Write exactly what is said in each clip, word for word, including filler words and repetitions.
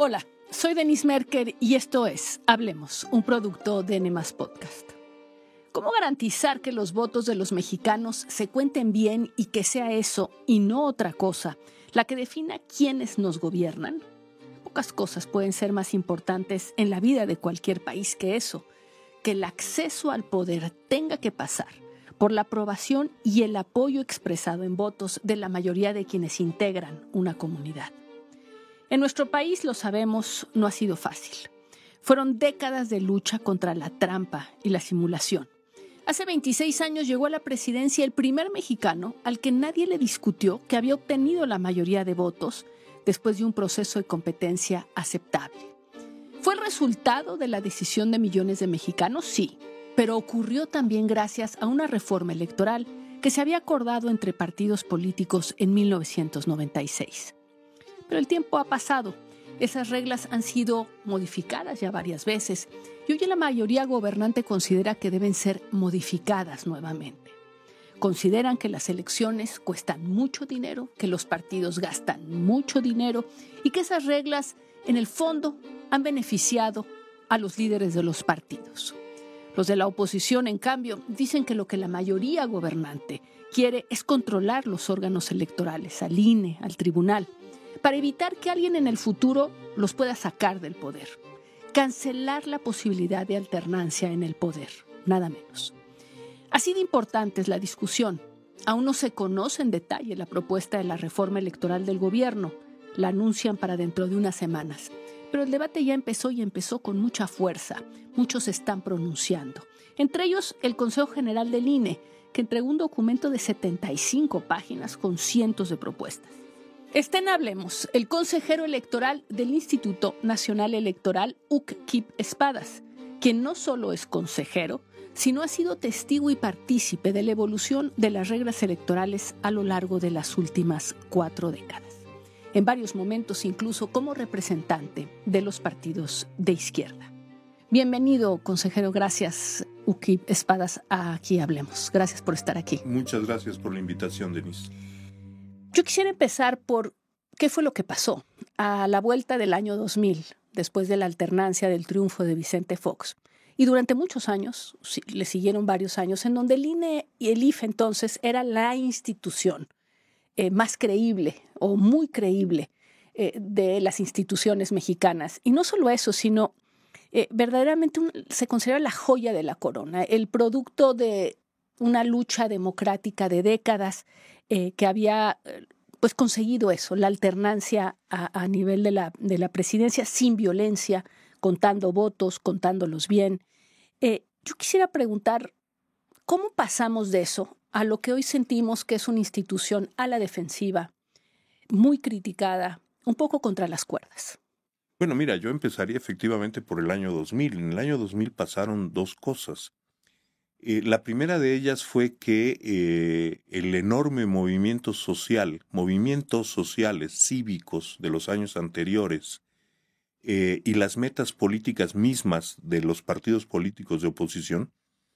Hola, soy Denise Merker y esto es Hablemos, un producto de N más Podcast. ¿Cómo garantizar que los votos de los mexicanos se cuenten bien y que sea eso, y no otra cosa, la que defina quiénes nos gobiernan? Pocas cosas pueden ser más importantes en la vida de cualquier país que eso, que el acceso al poder tenga que pasar por la aprobación y el apoyo expresado en votos de la mayoría de quienes integran una comunidad. En nuestro país, lo sabemos, no ha sido fácil. Fueron décadas de lucha contra la trampa y la simulación. Hace veintiséis años llegó a la presidencia el primer mexicano al que nadie le discutió que había obtenido la mayoría de votos después de un proceso de competencia aceptable. ¿Fue el resultado de la decisión de millones de mexicanos? Sí, pero ocurrió también gracias a una reforma electoral que se había acordado entre partidos políticos en mil novecientos noventa y seis. Pero el tiempo ha pasado. Esas reglas han sido modificadas ya varias veces y hoy la mayoría gobernante considera que deben ser modificadas nuevamente. Consideran que las elecciones cuestan mucho dinero, que los partidos gastan mucho dinero y que esas reglas, en el fondo, han beneficiado a los líderes de los partidos. Los de la oposición, en cambio, dicen que lo que la mayoría gobernante quiere es controlar los órganos electorales, al I N E, al tribunal, para evitar que alguien en el futuro los pueda sacar del poder. Cancelar la posibilidad de alternancia en el poder, nada menos. Así de importante es la discusión. Aún no se conoce en detalle la propuesta de la reforma electoral del gobierno. La anuncian para dentro de unas semanas. Pero el debate ya empezó y empezó con mucha fuerza. Muchos se están pronunciando. Entre ellos, el Consejo General del I N E, que entregó un documento de setenta y cinco páginas con cientos de propuestas. Está en Hablemos, el consejero electoral del Instituto Nacional Electoral, Uc-Kip Espadas, quien no solo es consejero, sino ha sido testigo y partícipe de la evolución de las reglas electorales a lo largo de las últimas cuatro décadas. En varios momentos incluso como representante de los partidos de izquierda. Bienvenido, consejero. Gracias, Uc-Kip Espadas, a Aquí Hablemos. Gracias por estar aquí. Muchas gracias por la invitación, Denise. Yo quisiera empezar por qué fue lo que pasó a la vuelta del año dos mil, después de la alternancia del triunfo de Vicente Fox. Y durante muchos años, le siguieron varios años, en donde el I N E y el I F E entonces era la institución eh, más creíble o muy creíble eh, de las instituciones mexicanas. Y no solo eso, sino eh, verdaderamente un, se considera la joya de la corona, el producto de una lucha democrática de décadas eh, que había pues conseguido eso, la alternancia a, a nivel de la, de la presidencia sin violencia, contando votos, contándolos bien. Eh, yo quisiera preguntar, ¿cómo pasamos de eso a lo que hoy sentimos que es una institución a la defensiva, muy criticada, un poco contra las cuerdas? Bueno, mira, yo empezaría efectivamente por el año dos mil. En el año dos mil pasaron dos cosas. Eh, la primera de ellas fue que eh, el enorme movimiento social, movimientos sociales, cívicos de los años anteriores eh, y las metas políticas mismas de los partidos políticos de oposición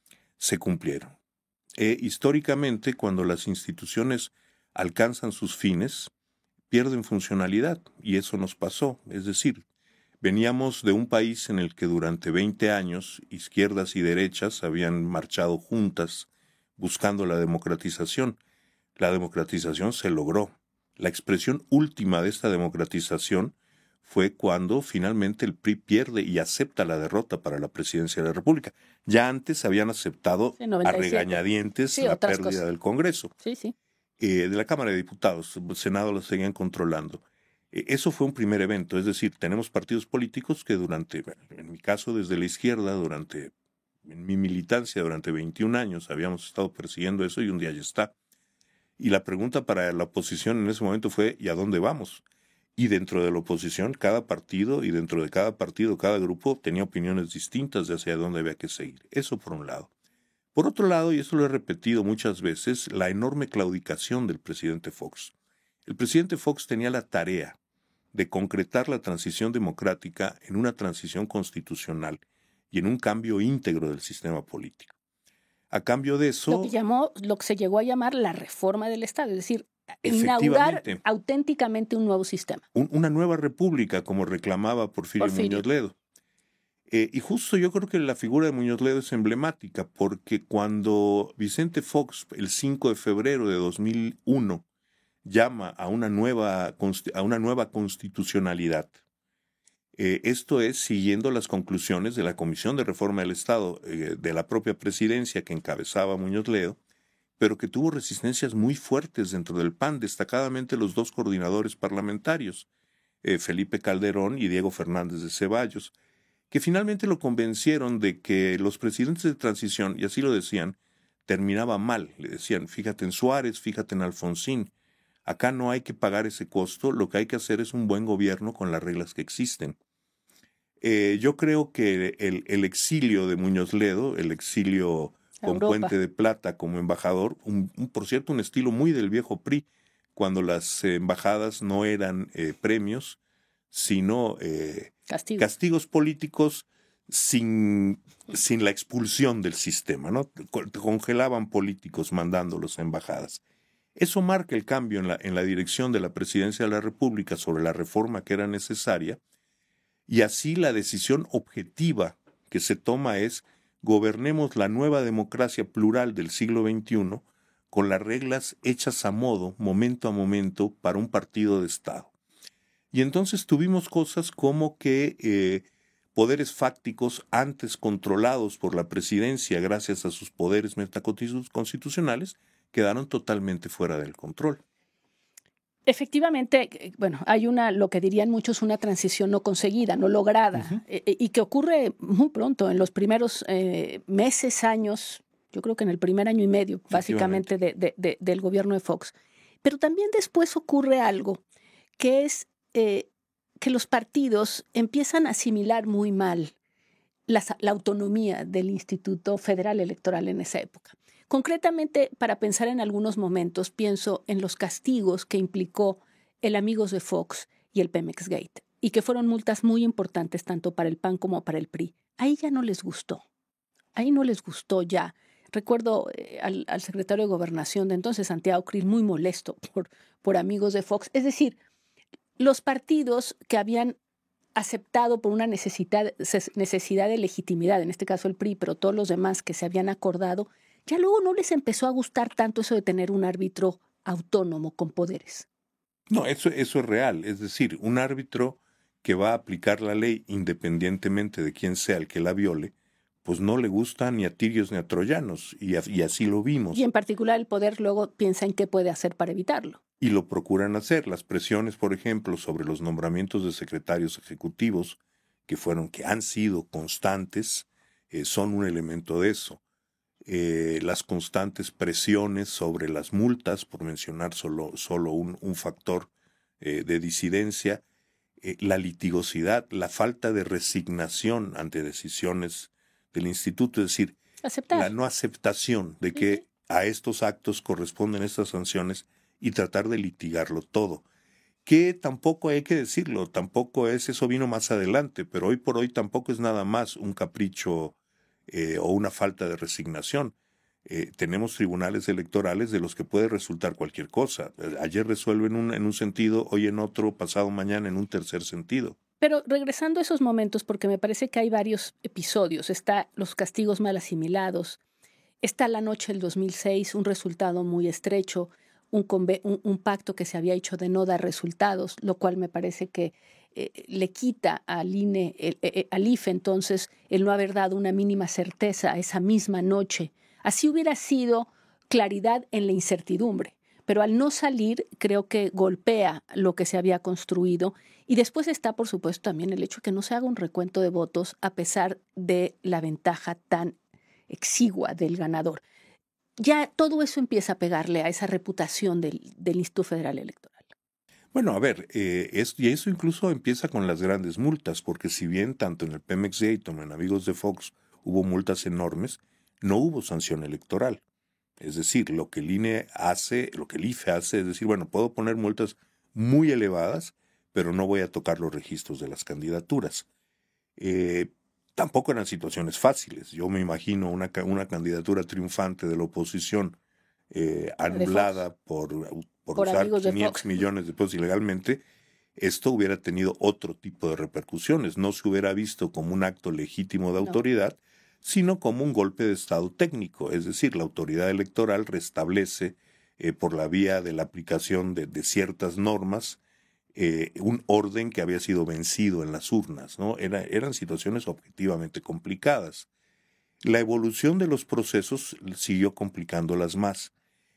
se cumplieron. Eh, históricamente, cuando las instituciones alcanzan sus fines, pierden funcionalidad, y eso nos pasó. Es decir, veníamos de un país en el que durante veinte años izquierdas y derechas habían marchado juntas buscando la democratización. La democratización se logró. La expresión última de esta democratización fue cuando finalmente el P R I pierde y acepta la derrota para la presidencia de la República. Ya antes habían aceptado Sí, a regañadientes sí, la pérdida cosas. del Congreso, sí, sí. eh, de la Cámara de Diputados. El Senado lo seguían controlando. Eso fue un primer evento, es decir, tenemos partidos políticos que durante, en mi caso desde la izquierda, durante, en mi militancia durante veintiún años habíamos estado persiguiendo eso y un día ya está. Y la pregunta para la oposición en ese momento fue, ¿y a dónde vamos? Y dentro de la oposición, cada partido, y dentro de cada partido, cada grupo tenía opiniones distintas de hacia dónde había que seguir. Eso por un lado. Por otro lado, y eso lo he repetido muchas veces, la enorme claudicación del presidente Fox. El presidente Fox tenía la tarea de concretar la transición democrática en una transición constitucional y en un cambio íntegro del sistema político. A cambio de eso... Lo que, llamó, lo que se llegó a llamar la reforma del Estado, es decir, inaugurar auténticamente un nuevo sistema. Un, una nueva república, como reclamaba Porfirio, Porfirio. Muñoz Ledo. Eh, y justo yo creo que la figura de Muñoz Ledo es emblemática, porque cuando Vicente Fox, el cinco de febrero de dos mil uno, llama a una nueva, a una nueva constitucionalidad, eh, esto es siguiendo las conclusiones de la Comisión de Reforma del Estado, eh, de la propia presidencia que encabezaba Muñoz Ledo, pero que tuvo resistencias muy fuertes dentro del P A N, destacadamente los dos coordinadores parlamentarios, eh, Felipe Calderón y Diego Fernández de Ceballos, que finalmente lo convencieron de que los presidentes de transición, y así lo decían, terminaba mal. Le decían, fíjate en Suárez, fíjate en Alfonsín, acá no hay que pagar ese costo, lo que hay que hacer es un buen gobierno con las reglas que existen. Eh, yo creo que el, el exilio de Muñoz Ledo, el exilio con Europa. Puente de Plata como embajador, un, un, por cierto, un estilo muy del viejo P R I, cuando las eh, embajadas no eran eh, premios, sino eh, Castigo. castigos políticos sin, sin la expulsión del sistema, ¿no? Congelaban políticos mandándolos a embajadas. Eso marca el cambio en la, en la dirección de la Presidencia de la República sobre la reforma que era necesaria, y así la decisión objetiva que se toma es: gobernemos la nueva democracia plural del siglo veintiuno con las reglas hechas a modo, momento a momento, para un partido de Estado. Y entonces tuvimos cosas como que eh, poderes fácticos antes controlados por la presidencia gracias a sus poderes metaconstitucionales quedaron totalmente fuera del control. Efectivamente, bueno, hay una, lo que dirían muchos, una transición no conseguida, no lograda, uh-huh. eh, y que ocurre muy pronto, en los primeros eh, meses, años, yo creo que en el primer año y medio, básicamente, de, de, de, del gobierno de Fox. Pero también después ocurre algo, que es eh, que los partidos empiezan a asimilar muy mal la, la autonomía del Instituto Federal Electoral en esa época. Concretamente, para pensar en algunos momentos, pienso en los castigos que implicó el Amigos de Fox y el Pemex Gate, y que fueron multas muy importantes tanto para el P A N como para el P R I. Ahí ya no les gustó, ahí no les gustó ya. Recuerdo eh, al, al secretario de Gobernación de entonces, Santiago Krill, muy molesto por, por Amigos de Fox. Es decir, los partidos que habían aceptado por una necesidad, necesidad de legitimidad, en este caso el P R I, pero todos los demás que se habían acordado, ya luego no les empezó a gustar tanto eso de tener un árbitro autónomo con poderes. No, eso, eso es real. Es decir, un árbitro que va a aplicar la ley independientemente de quién sea el que la viole, pues no le gusta ni a tirios ni a troyanos, y, a, y así lo vimos. Y en particular el poder luego piensa en qué puede hacer para evitarlo. Y lo procuran hacer. Las presiones, por ejemplo, sobre los nombramientos de secretarios ejecutivos, que fueron, que han sido constantes, eh, son un elemento de eso. Eh, las constantes presiones sobre las multas, por mencionar solo, solo un, un factor eh, de disidencia, eh, la litigosidad, la falta de resignación ante decisiones del instituto, es decir, aceptar. La no aceptación de que uh-huh. a estos actos corresponden estas sanciones y tratar de litigarlo todo. Que tampoco hay que decirlo, tampoco es, eso vino más adelante, pero hoy por hoy tampoco es nada más un capricho Eh, o una falta de resignación. Eh, tenemos tribunales electorales de los que puede resultar cualquier cosa. Eh, ayer resuelven un, en un sentido, hoy en otro, pasado mañana en un tercer sentido. Pero regresando a esos momentos, porque me parece que hay varios episodios, está los castigos mal asimilados, está la noche del dos mil seis, un resultado muy estrecho, un, conve- un, un pacto que se había hecho de no dar resultados, lo cual me parece que Eh, le quita al I N E, el, eh, al I F E entonces, el no haber dado una mínima certeza esa misma noche. Así hubiera sido claridad en la incertidumbre, pero al no salir creo que golpea lo que se había construido. Y después está, por supuesto, también el hecho de que no se haga un recuento de votos a pesar de la ventaja tan exigua del ganador. Ya todo eso empieza a pegarle a esa reputación del, del Instituto Federal Electoral. Bueno, a ver, eh, es, y eso incluso empieza con las grandes multas, porque si bien tanto en el Pemex Gate como en Amigos de Fox hubo multas enormes, no hubo sanción electoral. Es decir, lo que el I N E hace, lo que el I F E hace, es decir, bueno, puedo poner multas muy elevadas, pero no voy a tocar los registros de las candidaturas. Eh, tampoco eran situaciones fáciles. Yo me imagino una, una candidatura triunfante de la oposición eh, anulada por, por, por usar quinientos millones de pesos ilegalmente, esto hubiera tenido otro tipo de repercusiones. No se hubiera visto como un acto legítimo de autoridad, no. sino como un golpe de Estado técnico. Es decir, la autoridad electoral restablece eh, por la vía de la aplicación de, de ciertas normas eh, un orden que había sido vencido en las urnas, ¿no? Era, eran situaciones objetivamente complicadas. La evolución de los procesos siguió complicándolas más.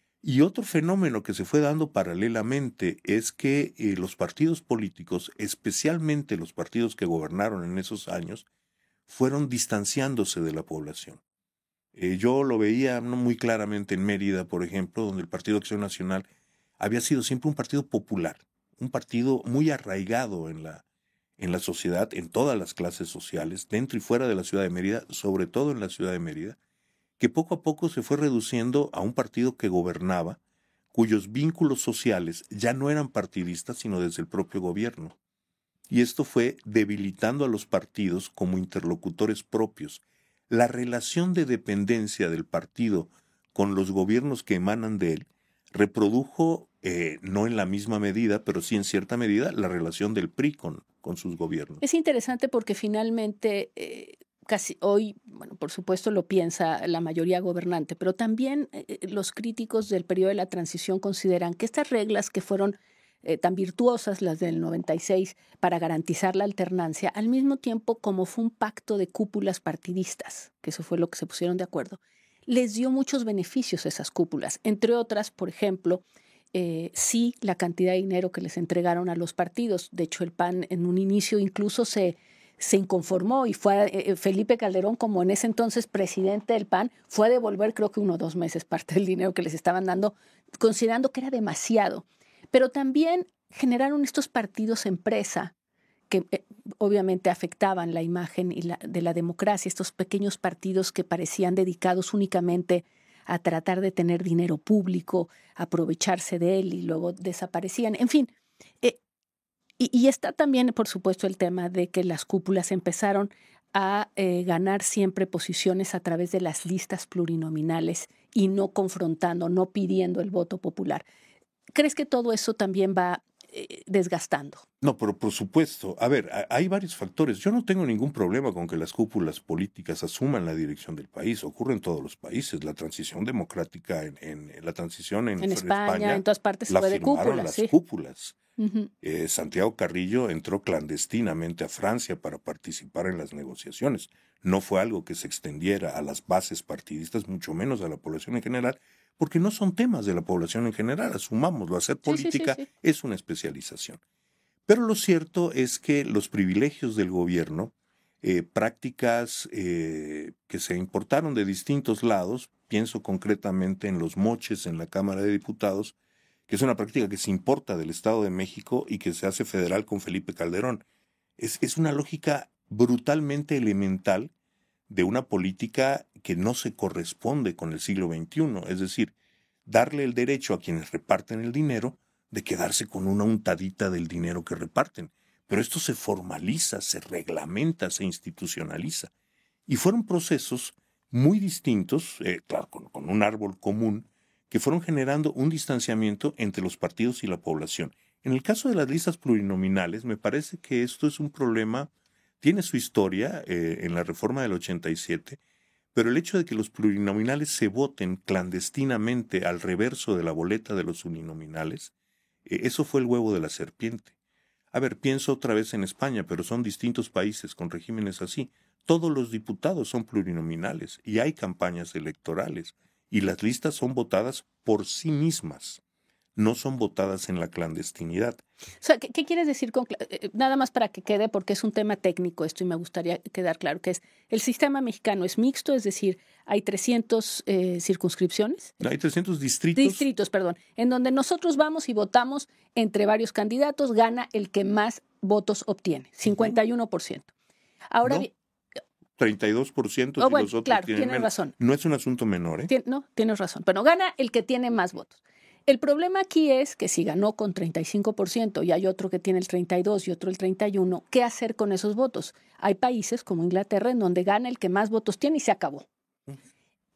Y otro fenómeno que se fue dando paralelamente es que eh, los partidos políticos, especialmente los partidos que gobernaron en esos años, fueron distanciándose de la población. Eh, yo lo veía no muy claramente en Mérida, por ejemplo, donde el Partido Acción Nacional había sido siempre un partido popular, un partido muy arraigado en la, en la sociedad, en todas las clases sociales, dentro y fuera de la ciudad de Mérida, sobre todo en la ciudad de Mérida, que poco a poco se fue reduciendo a un partido que gobernaba, cuyos vínculos sociales ya no eran partidistas, sino desde el propio gobierno. Y esto fue debilitando a los partidos como interlocutores propios. La relación de dependencia del partido con los gobiernos que emanan de él reprodujo, eh, no en la misma medida, pero sí en cierta medida, la relación del P R I con, con sus gobiernos. Es interesante porque finalmente... Eh... Casi hoy, bueno, por supuesto lo piensa la mayoría gobernante, pero también eh, los críticos del periodo de la transición consideran que estas reglas que fueron eh, tan virtuosas, las del noventa y seis, para garantizar la alternancia, al mismo tiempo como fue un pacto de cúpulas partidistas, que eso fue lo que se pusieron de acuerdo, les dio muchos beneficios a esas cúpulas, entre otras, por ejemplo, eh, sí la cantidad de dinero que les entregaron a los partidos. De hecho, el P A N en un inicio incluso se... se inconformó y fue eh, Felipe Calderón, como en ese entonces presidente del P A N, fue a devolver creo que uno o dos meses parte del dinero que les estaban dando, considerando que era demasiado. Pero también generaron estos partidos empresa que eh, obviamente afectaban la imagen y la, de la democracia, estos pequeños partidos que parecían dedicados únicamente a tratar de tener dinero público, aprovecharse de él y luego desaparecían. En fin, eh, Y, y está también, por supuesto, el tema de que las cúpulas empezaron a eh, ganar siempre posiciones a través de las listas plurinominales y no confrontando, no pidiendo el voto popular. ¿Crees que todo eso también va eh, desgastando? No, pero por supuesto. A ver, hay varios factores. Yo no tengo ningún problema con que las cúpulas políticas asuman la dirección del país. Ocurre en todos los países. La transición democrática, en, en, en la transición en, en, España, en España, en todas partes la fue de cúpulas. las sí. cúpulas. Uh-huh. Eh, Santiago Carrillo entró clandestinamente a Francia para participar en las negociaciones. No fue algo que se extendiera a las bases partidistas, mucho menos a la población en general, porque no son temas de la población en general. Asumámoslo, hacer política sí, sí, sí, sí. es una especialización. Pero lo cierto es que los privilegios del gobierno, eh, prácticas eh, que se importaron de distintos lados, pienso concretamente en los moches en la Cámara de Diputados, que es una práctica que se importa del Estado de México y que se hace federal con Felipe Calderón. Es, es una lógica brutalmente elemental de una política que no se corresponde con el siglo veintiuno, es decir, darle el derecho a quienes reparten el dinero de quedarse con una untadita del dinero que reparten. Pero esto se formaliza, se reglamenta, se institucionaliza. Y fueron procesos muy distintos, eh, claro, con, con un árbol común, que fueron generando un distanciamiento entre los partidos y la población. En el caso de las listas plurinominales, me parece que esto es un problema, tiene su historia eh, en la reforma del ochenta y siete, pero el hecho de que los plurinominales se voten clandestinamente al reverso de la boleta de los uninominales, eh, eso fue el huevo de la serpiente. A ver, pienso otra vez en España, pero son distintos países con regímenes así. Todos los diputados son plurinominales y hay campañas electorales. Y las listas son votadas por sí mismas, no son votadas en la clandestinidad. O sea, ¿qué, qué quieres decir con eh, nada más para que quede, porque es un tema técnico esto y me gustaría quedar claro, que es el sistema mexicano es mixto, es decir, hay trescientas eh, circunscripciones. Hay trescientos distritos. Distritos, perdón, en donde nosotros vamos y votamos entre varios candidatos, gana el que más votos obtiene, cincuenta y uno por ciento. Ahora no. bien, treinta y dos por ciento oh, si bueno, los otros claro, tienen tienes menos. razón. No es un asunto menor, ¿eh? Tien, no, tienes razón. Pero gana el que tiene más votos. El problema aquí es que si ganó con treinta y cinco por ciento y hay otro que tiene el treinta y dos por ciento y otro el treinta y uno por ciento, ¿qué hacer con esos votos? Hay países como Inglaterra en donde gana el que más votos tiene y se acabó.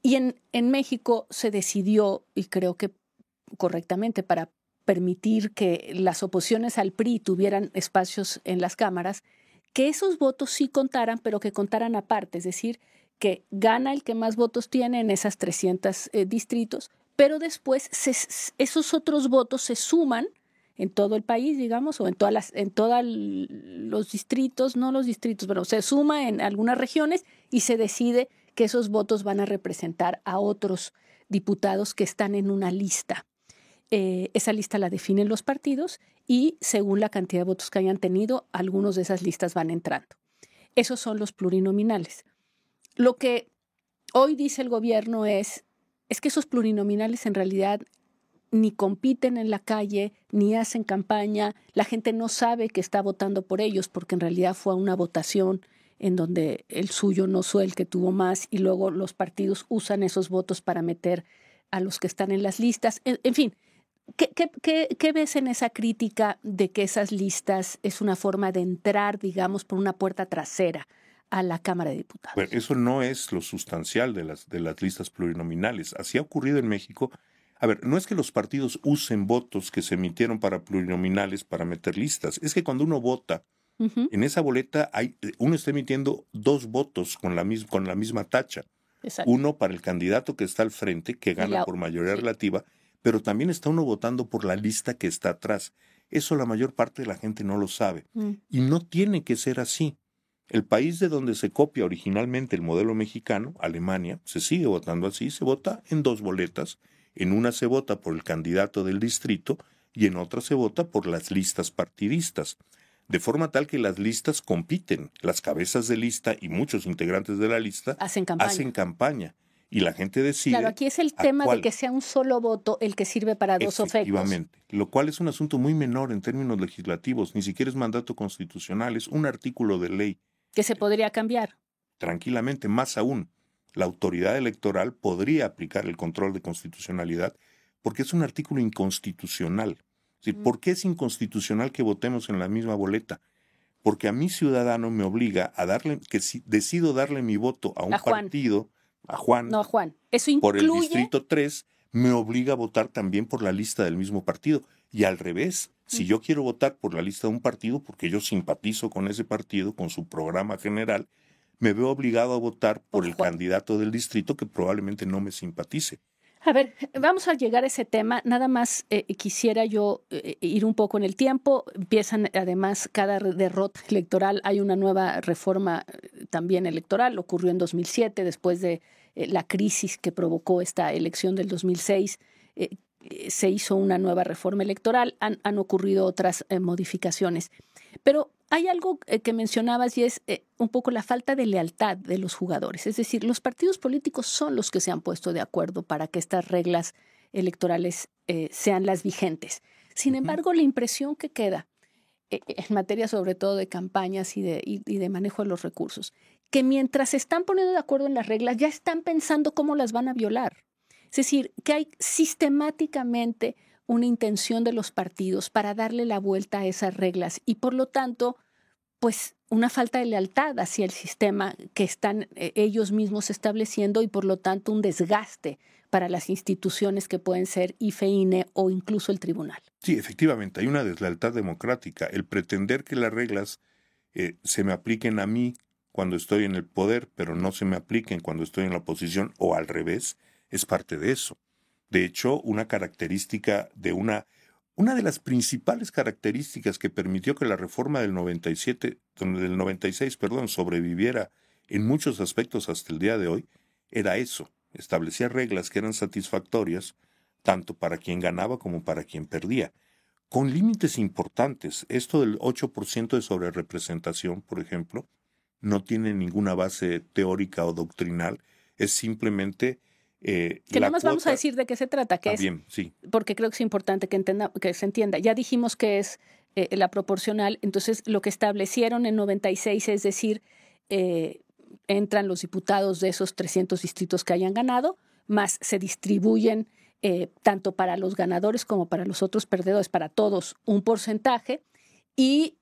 y en, en México se decidió, y creo que correctamente, para permitir que las oposiciones al P R I tuvieran espacios en las cámaras, que esos votos sí contaran, pero que contaran aparte, es decir, que gana el que más votos tiene en esas trescientos eh, distritos, pero después se, esos otros votos se suman en todo el país, digamos, o en todas las, en todos los distritos, no los distritos, pero se suma en algunas regiones y se decide que esos votos van a representar a otros diputados que están en una lista. Eh, esa lista la definen los partidos y según la cantidad de votos que hayan tenido, algunos de esas listas van entrando. Esos son los plurinominales. Lo que hoy dice el gobierno es, es que esos plurinominales en realidad ni compiten en la calle, ni hacen campaña, la gente no sabe que está votando por ellos porque en realidad fue una votación en donde el suyo no fue el que tuvo más y luego los partidos usan esos votos para meter a los que están en las listas. En, en fin, ¿qué, qué, qué, ¿qué ves en esa crítica de que esas listas es una forma de entrar, digamos, por una puerta trasera a la Cámara de Diputados? Bueno, eso no es lo sustancial de las, de las listas plurinominales. Así ha ocurrido en México. A ver, no es que los partidos usen votos que se emitieron para plurinominales para meter listas. Es que cuando uno vota, uh-huh. en esa boleta hay, uno está emitiendo dos votos con la, mis, con la misma tacha. Exacto. Uno para el candidato que está al frente, que gana la, por mayoría sí. relativa, pero también está uno votando por la lista que está atrás. Eso la mayor parte de la gente no lo sabe. Mm. Y no tiene que ser así. El país de donde se copia originalmente el modelo mexicano, Alemania, se sigue votando así, se vota en dos boletas. En una se vota por el candidato del distrito y en otra se vota por las listas partidistas, de forma tal que las listas compiten, las cabezas de lista y muchos integrantes de la lista hacen campaña, hacen campaña y la gente decide. Claro, aquí es el tema cuál, de que sea un solo voto el que sirve para dos efectos. Efectivamente, lo cual es un asunto muy menor en términos legislativos, ni siquiera es mandato constitucional, es un artículo de ley. Que se podría cambiar. Tranquilamente, más aún. La autoridad electoral podría aplicar el control de constitucionalidad porque es un artículo inconstitucional. Es decir, ¿por qué es inconstitucional que votemos en la misma boleta? Porque a mi ciudadano me obliga a darle, que si decido darle mi voto a un a partido, a Juan, no, a Juan. Eso incluye... por el distrito tres, me obliga a votar también por la lista del mismo partido. Y al revés, si yo quiero votar por la lista de un partido porque yo simpatizo con ese partido, con su programa general, me veo obligado a votar por el candidato del distrito que probablemente no me simpatice. A ver, vamos a llegar a ese tema. Nada más eh, quisiera yo eh, ir un poco en el tiempo. Empiezan, además, cada derrota electoral. Hay una nueva reforma eh, también electoral. Ocurrió en dos mil siete, después de eh, la crisis que provocó esta elección del dos mil seis. Eh, eh, se hizo una nueva reforma electoral. Han, han ocurrido otras eh, modificaciones. Pero hay algo que mencionabas y es eh, un poco la falta de lealtad de los jugadores. Es decir, los partidos políticos son los que se han puesto de acuerdo para que estas reglas electorales eh, sean las vigentes. Sin uh-huh. embargo, la impresión que queda eh, en materia sobre todo de campañas y de, y, y de manejo de los recursos, que mientras se están poniendo de acuerdo en las reglas, ya están pensando cómo las van a violar. Es decir, que hay sistemáticamente una intención de los partidos para darle la vuelta a esas reglas y por lo tanto, pues una falta de lealtad hacia el sistema que están eh, ellos mismos estableciendo y por lo tanto un desgaste para las instituciones que pueden ser I F E, I N E o incluso el tribunal. Sí, efectivamente, hay una deslealtad democrática. El pretender que las reglas eh, se me apliquen a mí cuando estoy en el poder, pero no se me apliquen cuando estoy en la oposición o al revés, es parte de eso. De hecho, una característica de una, una de las principales características que permitió que la reforma del noventa y siete, del noventa y seis, perdón, sobreviviera en muchos aspectos hasta el día de hoy, era eso. Establecía reglas que eran satisfactorias tanto para quien ganaba como para quien perdía, con límites importantes. Esto del ocho por ciento de sobrerepresentación, por ejemplo, no tiene ninguna base teórica o doctrinal, es simplemente... Eh, que nada más vamos a decir de qué se trata, que ah, es, bien, sí. porque creo que es importante que, entenda, que se entienda. Ya dijimos que es eh, la proporcional, entonces lo que establecieron en noventa y seis es decir, eh, entran los diputados de esos trescientos distritos que hayan ganado, más se distribuyen eh, tanto para los ganadores como para los otros perdedores, para todos un porcentaje, y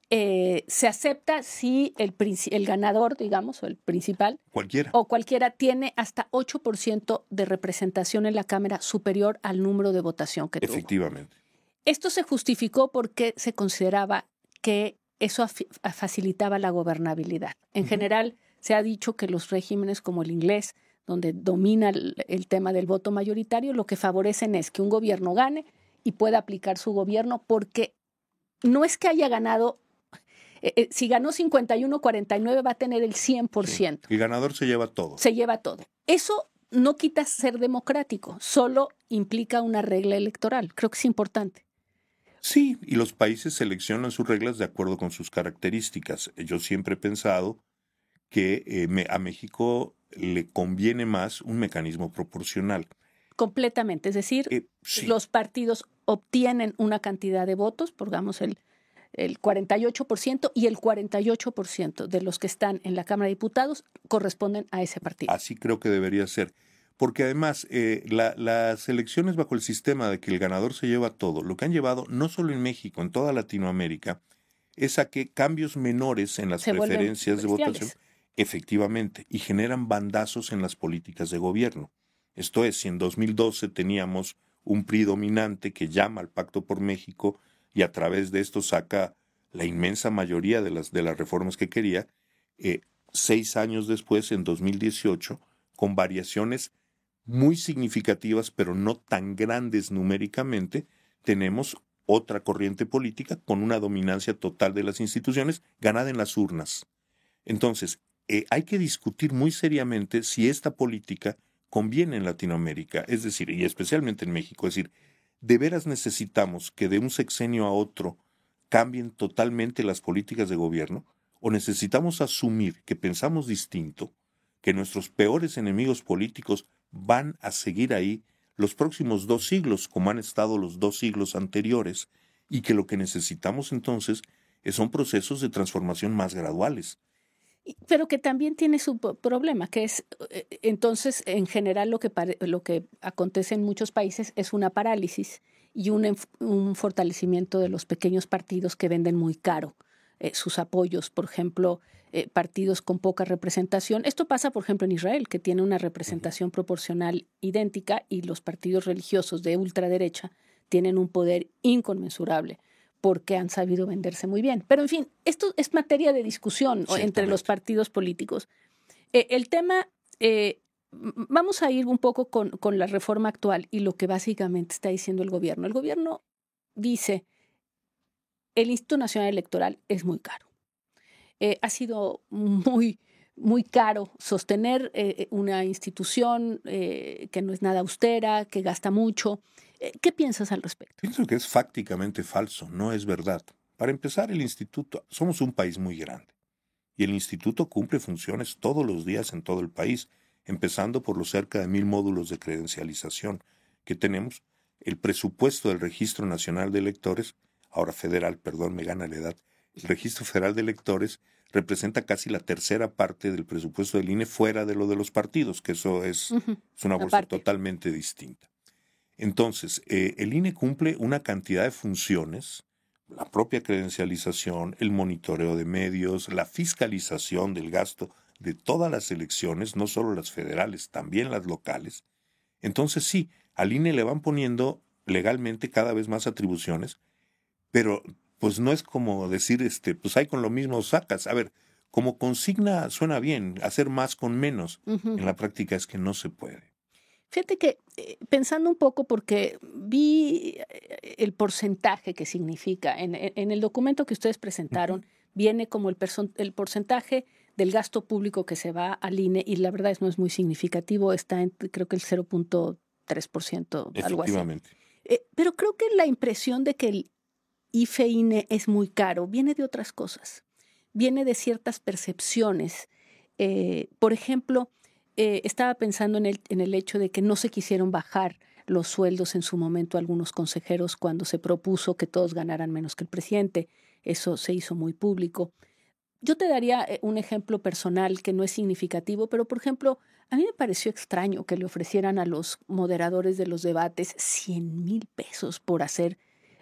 eh, se acepta si el, el ganador, digamos, o el principal, cualquiera. o cualquiera tiene hasta ocho por ciento de representación en la Cámara superior al número de votación que tuvo. Efectivamente. Esto se justificó porque se consideraba que eso facilitaba la gobernabilidad. En uh-huh. general, se ha dicho que los regímenes como el inglés, donde domina el, el tema del voto mayoritario, lo que favorecen es que un gobierno gane y pueda aplicar su gobierno, porque no es que haya ganado, eh, eh, si ganó cincuenta y uno a cuarenta y nueve va a tener el cien por ciento. Sí, el ganador se lleva todo. Se lleva todo. Eso no quita ser democrático, solo implica una regla electoral. Creo que es importante. Sí, y los países seleccionan sus reglas de acuerdo con sus características. Yo siempre he pensado que eh, me, a México le conviene más un mecanismo proporcional. Completamente, es decir, eh, sí. los partidos obtienen una cantidad de votos, pongamos el, el cuarenta y ocho por ciento, y el cuarenta y ocho por ciento de los que están en la Cámara de Diputados corresponden a ese partido. Así creo que debería ser. Porque además, eh, la, las elecciones bajo el sistema de que el ganador se lleva todo, lo que han llevado, no solo en México, en toda Latinoamérica, es a que cambios menores en las se preferencias de votación, efectivamente, y generan bandazos en las políticas de gobierno. Esto es, si en dos mil doce teníamos un P R I dominante que llama al Pacto por México y a través de esto saca la inmensa mayoría de las, de las reformas que quería, eh, seis años después, en dos mil dieciocho, con variaciones muy significativas, pero no tan grandes numéricamente, tenemos otra corriente política con una dominancia total de las instituciones ganada en las urnas. Entonces, eh, hay que discutir muy seriamente si esta política conviene en Latinoamérica, es decir, y especialmente en México, es decir, ¿de veras necesitamos que de un sexenio a otro cambien totalmente las políticas de gobierno? ¿O necesitamos asumir que pensamos distinto, que nuestros peores enemigos políticos van a seguir ahí los próximos dos siglos, como han estado los dos siglos anteriores, y que lo que necesitamos entonces son procesos de transformación más graduales? Pero que también tiene su problema, que es, entonces, en general lo que, lo que acontece en muchos países es una parálisis y un, un fortalecimiento de los pequeños partidos que venden muy caro eh, sus apoyos, por ejemplo, eh, partidos con poca representación. Esto pasa, por ejemplo, en Israel, que tiene una representación proporcional idéntica, y los partidos religiosos de ultraderecha tienen un poder inconmensurable, porque han sabido venderse muy bien. Pero, en fin, esto es materia de discusión entre los partidos políticos. Eh, el tema, eh, vamos a ir un poco con, con la reforma actual y lo que básicamente está diciendo el gobierno. El gobierno dice, el Instituto Nacional Electoral es muy caro. Eh, ha sido muy, muy caro sostener eh, una institución eh, que no es nada austera, que gasta mucho. ¿Qué piensas al respecto? Pienso que es fácticamente falso, no es verdad. Para empezar, el instituto, somos un país muy grande y el instituto cumple funciones todos los días en todo el país, empezando por los cerca de mil módulos de credencialización que tenemos, el presupuesto del Registro Nacional de Electores, ahora federal, perdón, me gana la edad, el Registro Federal de Electores representa casi la tercera parte del presupuesto del I N E fuera de lo de los partidos, que eso es, uh-huh. es una bolsa Aparte. totalmente distinta. Entonces, eh, el I N E cumple una cantidad de funciones, la propia credencialización, el monitoreo de medios, la fiscalización del gasto de todas las elecciones, no solo las federales, también las locales. Entonces sí, al I N E le van poniendo legalmente cada vez más atribuciones, pero pues no es como decir, este, pues hay con lo mismo sacas. A ver, como consigna suena bien, hacer más con menos. Uh-huh. En la práctica es que no se puede. Fíjate que eh, pensando un poco, porque vi el porcentaje que significa, en, en el documento que ustedes presentaron, uh-huh. viene como el, perso- el porcentaje del gasto público que se va al I N E, y la verdad es no es muy significativo, está en creo que el cero punto tres por ciento, algo así. Efectivamente. Eh, pero creo que la impresión de que el I F E I N E es muy caro viene de otras cosas, viene de ciertas percepciones. Eh, por ejemplo, Eh, estaba pensando en el, en el hecho de que no se quisieron bajar los sueldos en su momento a algunos consejeros cuando se propuso que todos ganaran menos que el presidente. Eso se hizo muy público. Yo te daría un ejemplo personal que no es significativo, pero, por ejemplo, a mí me pareció extraño que le ofrecieran a los moderadores de los debates cien mil pesos por hacer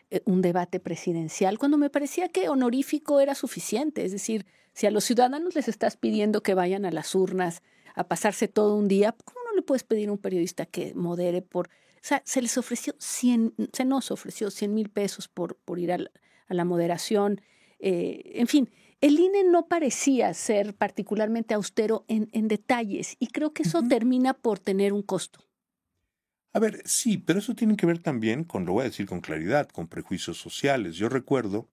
eh, un debate presidencial, cuando me parecía que honorífico era suficiente. Es decir, si a los ciudadanos les estás pidiendo que vayan a las urnas a pasarse todo un día, ¿cómo no le puedes pedir a un periodista que modere por... O sea, se les ofreció cien, se nos ofreció cien mil pesos por, por ir a la, a la moderación. Eh, en fin, el I N E no parecía ser particularmente austero en, en detalles y creo que eso uh-huh. termina por tener un costo. A ver, sí, pero eso tiene que ver también con, lo voy a decir con claridad, con prejuicios sociales. Yo recuerdo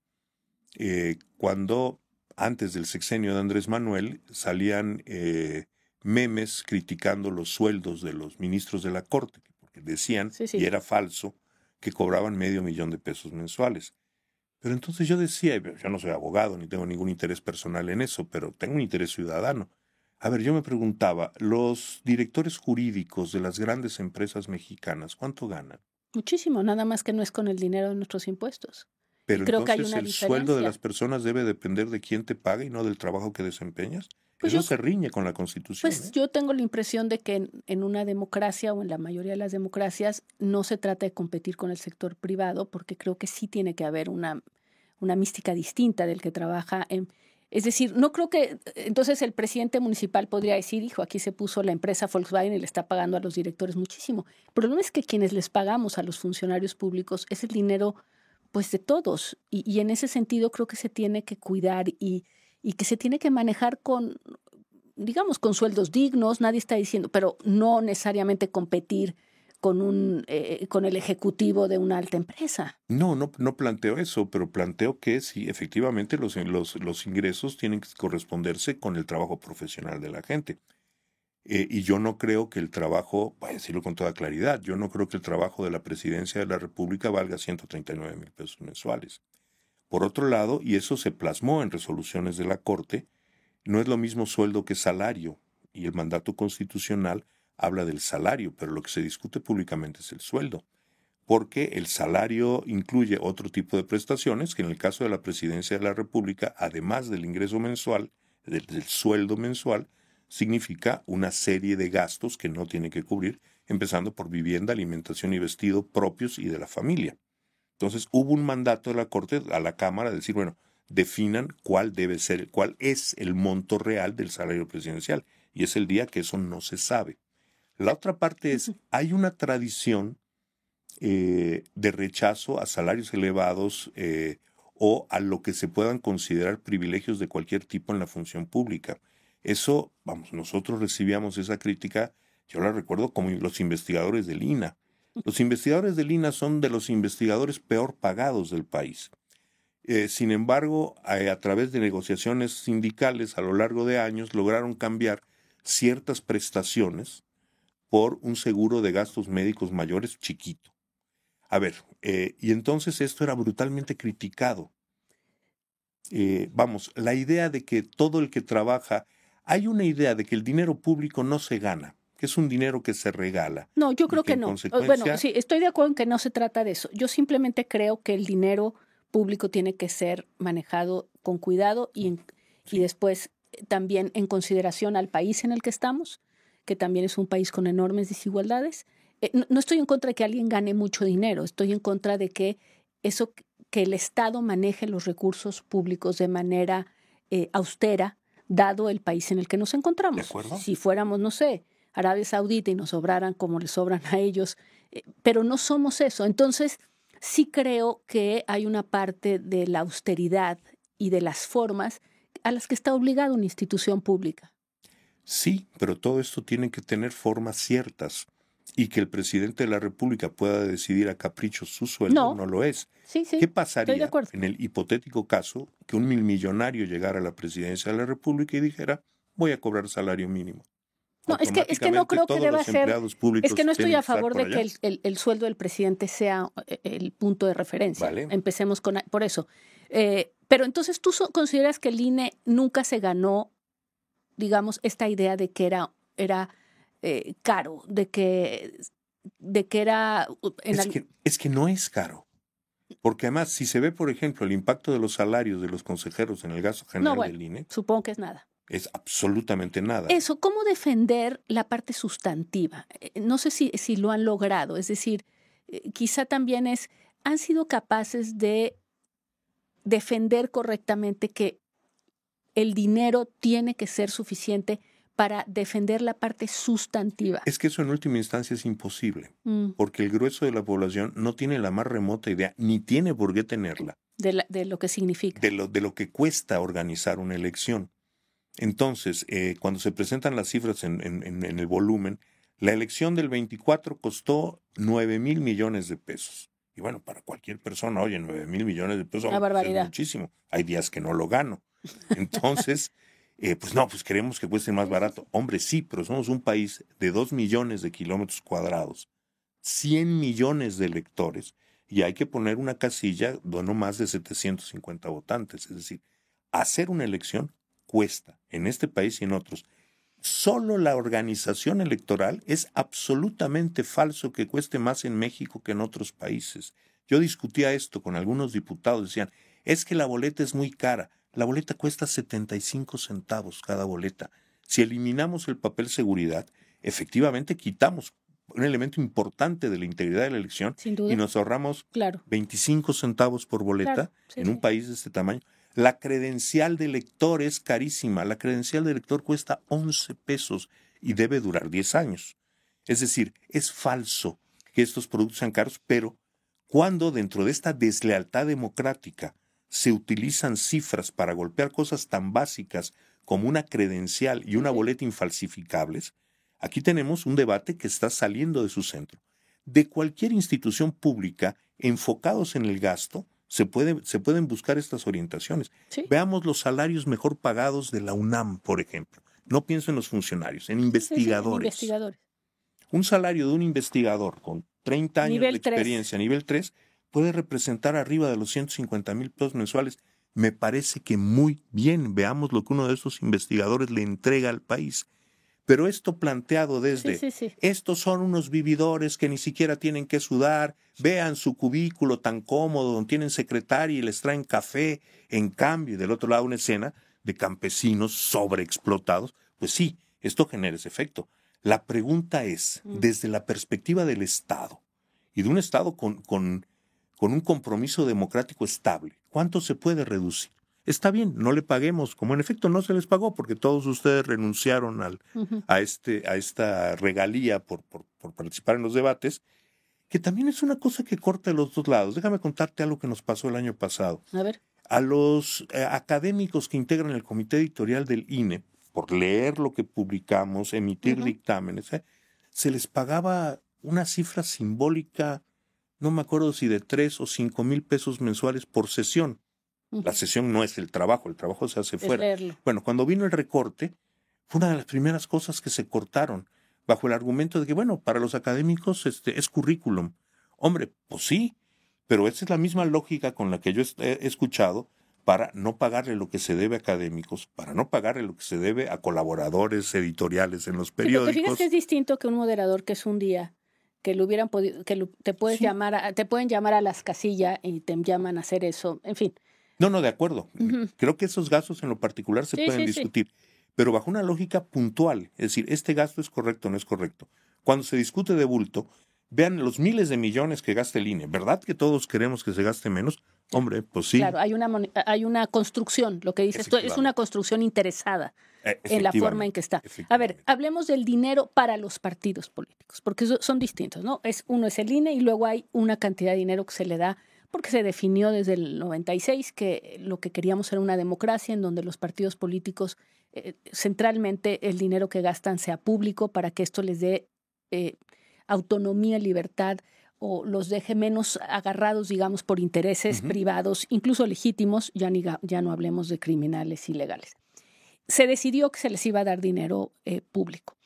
eh, cuando antes del sexenio de Andrés Manuel salían eh, memes criticando los sueldos de los ministros de la Corte, porque decían, sí, sí. y era falso, que cobraban medio millón de pesos mensuales. Pero entonces yo decía, yo no soy abogado ni tengo ningún interés personal en eso, pero tengo un interés ciudadano. A ver, yo me preguntaba, los directores jurídicos de las grandes empresas mexicanas, ¿cuánto ganan? Muchísimo, nada más que no es con el dinero de nuestros impuestos. Pero creo entonces que hay una el diferencia. Sueldo de las personas debe depender de quién te paga y no del trabajo que desempeñas. Pues Eso yo, se riñe con la Constitución. Pues ¿eh? yo tengo la impresión de que en, en una democracia o en la mayoría de las democracias no se trata de competir con el sector privado, porque creo que sí tiene que haber una, una mística distinta del que trabaja en... Es decir, no creo que entonces el presidente municipal podría decir, hijo, aquí se puso la empresa Volkswagen y le está pagando a los directores muchísimo. El problema es que quienes les pagamos a los funcionarios públicos es el dinero pues de todos y, y en ese sentido creo que se tiene que cuidar y, y que se tiene que manejar con, digamos, con sueldos dignos, nadie está diciendo, pero no necesariamente competir con un eh, con el ejecutivo de una alta empresa. No, no, no planteo eso, pero planteo que sí, efectivamente los, los, los ingresos tienen que corresponderse con el trabajo profesional de la gente. Eh, y yo no creo que el trabajo, voy a decirlo con toda claridad, yo no creo que el trabajo de la presidencia de la República valga ciento treinta y nueve mil pesos mensuales. Por otro lado, y eso se plasmó en resoluciones de la Corte, no es lo mismo sueldo que salario, y el mandato constitucional habla del salario, pero lo que se discute públicamente es el sueldo, porque el salario incluye otro tipo de prestaciones que en el caso de la presidencia de la República, además del ingreso mensual, del, del sueldo mensual, significa una serie de gastos que no tiene que cubrir, empezando por vivienda, alimentación y vestido propios y de la familia. Entonces hubo un mandato de la Corte a la Cámara de decir, bueno, definan cuál debe ser, cuál es el monto real del salario presidencial, y es el día que eso no se sabe. La otra parte es, hay una tradición eh, de rechazo a salarios elevados eh, o a lo que se puedan considerar privilegios de cualquier tipo en la función pública. Eso, vamos, nosotros recibíamos esa crítica, yo la recuerdo como los investigadores del I N A. Los investigadores del I N A son de los investigadores peor pagados del país. Eh, sin embargo, a, a través de negociaciones sindicales a lo largo de años lograron cambiar ciertas prestaciones por un seguro de gastos médicos mayores chiquito. A ver, eh, y entonces esto era brutalmente criticado. Eh, vamos, la idea de que todo el que trabaja, hay una idea de que el dinero público no se gana, que es un dinero que se regala. No, yo creo que, que no. Consecuencia... Bueno, sí, estoy de acuerdo en que no se trata de eso. Yo simplemente creo que el dinero público tiene que ser manejado con cuidado y, en, sí. y después también en consideración al país en el que estamos, que también es un país con enormes desigualdades. Eh, no, no estoy en contra de que alguien gane mucho dinero, estoy en contra de que eso, que el Estado maneje los recursos públicos de manera eh, austera, dado el país en el que nos encontramos. ¿De acuerdo? Si fuéramos, no sé, Arabia Saudita y nos sobraran como les sobran a ellos, eh, pero no somos eso. Entonces, sí creo que hay una parte de la austeridad y de las formas a las que está obligada una institución pública. Sí, pero todo esto tiene que tener formas ciertas y que el presidente de la República pueda decidir a capricho su sueldo no, no lo es. Sí, sí, ¿Qué pasaría en el hipotético caso que un milmillonario llegara a la presidencia de la República y dijera voy a cobrar salario mínimo? No, es que, es que no creo que deba ser, es que no estoy a favor de que el, el, el sueldo del presidente sea el punto de referencia. Vale. Empecemos con, por eso. Eh, pero entonces tú so, consideras que el I N E nunca se ganó, digamos, esta idea de que era, era eh, caro, de que, de que era... En es, la... que, es que no es caro. Porque además, si se ve, por ejemplo, el impacto de los salarios de los consejeros en el gasto general no, bueno, del I N E... supongo que es nada. Es absolutamente nada. Eso, ¿cómo defender la parte sustantiva? No sé si, si lo han logrado. Es decir, quizá también es, han sido capaces de defender correctamente que el dinero tiene que ser suficiente para defender la parte sustantiva? Es que eso en última instancia es imposible, mm. porque el grueso de la población no tiene la más remota idea, ni tiene por qué tenerla. De, la, de lo que significa. De lo, de lo que cuesta organizar una elección. Entonces, eh, cuando se presentan las cifras en, en, en el volumen, la elección del veinticuatro costó nueve mil millones de pesos. Y bueno, para cualquier persona, oye, nueve mil millones de pesos Una barbaridad. Es muchísimo. Hay días que no lo gano. Entonces, eh, pues no, pues queremos que cueste más barato. Hombre, sí, pero somos un país de dos millones de kilómetros cuadrados, cien millones de electores, y hay que poner una casilla de no más de setecientos cincuenta votantes. Es decir, hacer una elección cuesta en este país y en otros. Solo la organización electoral es absolutamente falso que cueste más en México que en otros países. Yo discutía esto con algunos diputados, decían, es que la boleta es muy cara. La boleta cuesta setenta y cinco centavos cada boleta. Si eliminamos el papel seguridad, efectivamente quitamos un elemento importante de la integridad de la elección. Sin duda. Y nos ahorramos claro. veinticinco centavos por boleta claro, sí, en sí. un país de este tamaño. La credencial de elector es carísima. La credencial de elector cuesta once pesos y debe durar diez años. Es decir, es falso que estos productos sean caros, pero cuando dentro de esta deslealtad democrática se utilizan cifras para golpear cosas tan básicas como una credencial y una boleta infalsificables, aquí tenemos un debate que está saliendo de su centro. De cualquier institución pública, enfocados en el gasto, se, puede, se pueden buscar estas orientaciones. ¿Sí? Veamos los salarios mejor pagados de la UNAM, por ejemplo. No pienso en los funcionarios, en investigadores. Sí, sí, en investigadores. Un salario de un investigador con treinta años Nivel de experiencia, nivel tres, puede representar arriba de los ciento cincuenta mil pesos mensuales. Me parece que muy bien. Veamos lo que uno de esos investigadores le entrega al país. Pero esto planteado desde, sí, sí, sí. estos son unos vividores que ni siquiera tienen que sudar, vean su cubículo tan cómodo, donde tienen secretaria y les traen café, en cambio, y del otro lado una escena de campesinos sobreexplotados, pues sí, esto genera ese efecto. La pregunta es, mm. desde la perspectiva del Estado, y de un Estado con, con, con un compromiso democrático estable, ¿cuánto se puede reducir? Está bien, no le paguemos, como en efecto no se les pagó porque todos ustedes renunciaron al, uh-huh. a, este, a esta regalía por, por, por participar en los debates, que también es una cosa que corta de los dos lados. Déjame contarte algo que nos pasó el año pasado. A ver. A los eh, académicos que integran el comité editorial del I N E, por leer lo que publicamos, emitir uh-huh. dictámenes, eh, se les pagaba una cifra simbólica, no me acuerdo si de tres o cinco mil pesos mensuales por sesión. La sesión no es el trabajo, el trabajo se hace fuera. Leerlo. Bueno, cuando vino el recorte, fue una de las primeras cosas que se cortaron, bajo el argumento de que, bueno, para los académicos este, es currículum. Hombre, pues sí, pero esa es la misma lógica con la que yo he escuchado para no pagarle lo que se debe a académicos, para no pagarle lo que se debe a colaboradores editoriales en los periódicos. Sí, pero te fijas que es distinto que un moderador que es un día, que lo hubieran podido, que lo, te puedes sí. llamar, a, te pueden llamar a las casillas y te llaman a hacer eso, en fin. No, no, de acuerdo. Uh-huh. Creo que esos gastos en lo particular se sí, pueden sí, discutir, sí. pero bajo una lógica puntual. Es decir, este gasto es correcto o no es correcto. Cuando se discute de bulto, vean los miles de millones que gasta el I N E. ¿Verdad que todos queremos que se gaste menos? Hombre, pues sí. Claro, hay una, hay una construcción, lo que dices tú, es una construcción interesada eh, en la forma en que está. A ver, hablemos del dinero para los partidos políticos, porque son distintos, ¿no? Es, uno es el I N E y luego hay una cantidad de dinero que se le da porque se definió desde el noventa y seis que lo que queríamos era una democracia en donde los partidos políticos, eh, centralmente el dinero que gastan sea público para que esto les dé eh, autonomía, libertad o los deje menos agarrados, digamos, por intereses uh-huh. privados, incluso legítimos, ya, ni, ya no hablemos de criminales ilegales. Se decidió que se les iba a dar dinero eh, público.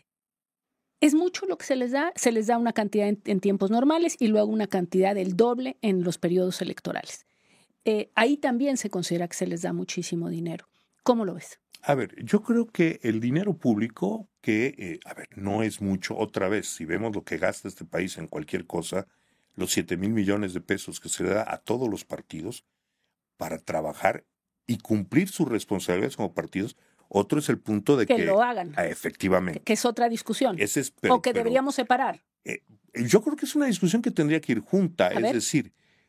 Es mucho lo que se les da, se les da una cantidad en, en tiempos normales y luego una cantidad del doble en los periodos electorales. Eh, ahí también se considera que se les da muchísimo dinero. ¿Cómo lo ves? A ver, yo creo que el dinero público, que, eh, a ver, no es mucho, otra vez, si vemos lo que gasta este país en cualquier cosa, los siete mil millones de pesos que se le da a todos los partidos para trabajar y cumplir sus responsabilidades como partidos. Otro es el punto de que, que lo hagan. Ah, efectivamente. Que, que es otra discusión. Ese es, pero, o que pero, deberíamos separar. Eh, yo creo que es una discusión que tendría que ir junta. A es ver. decir,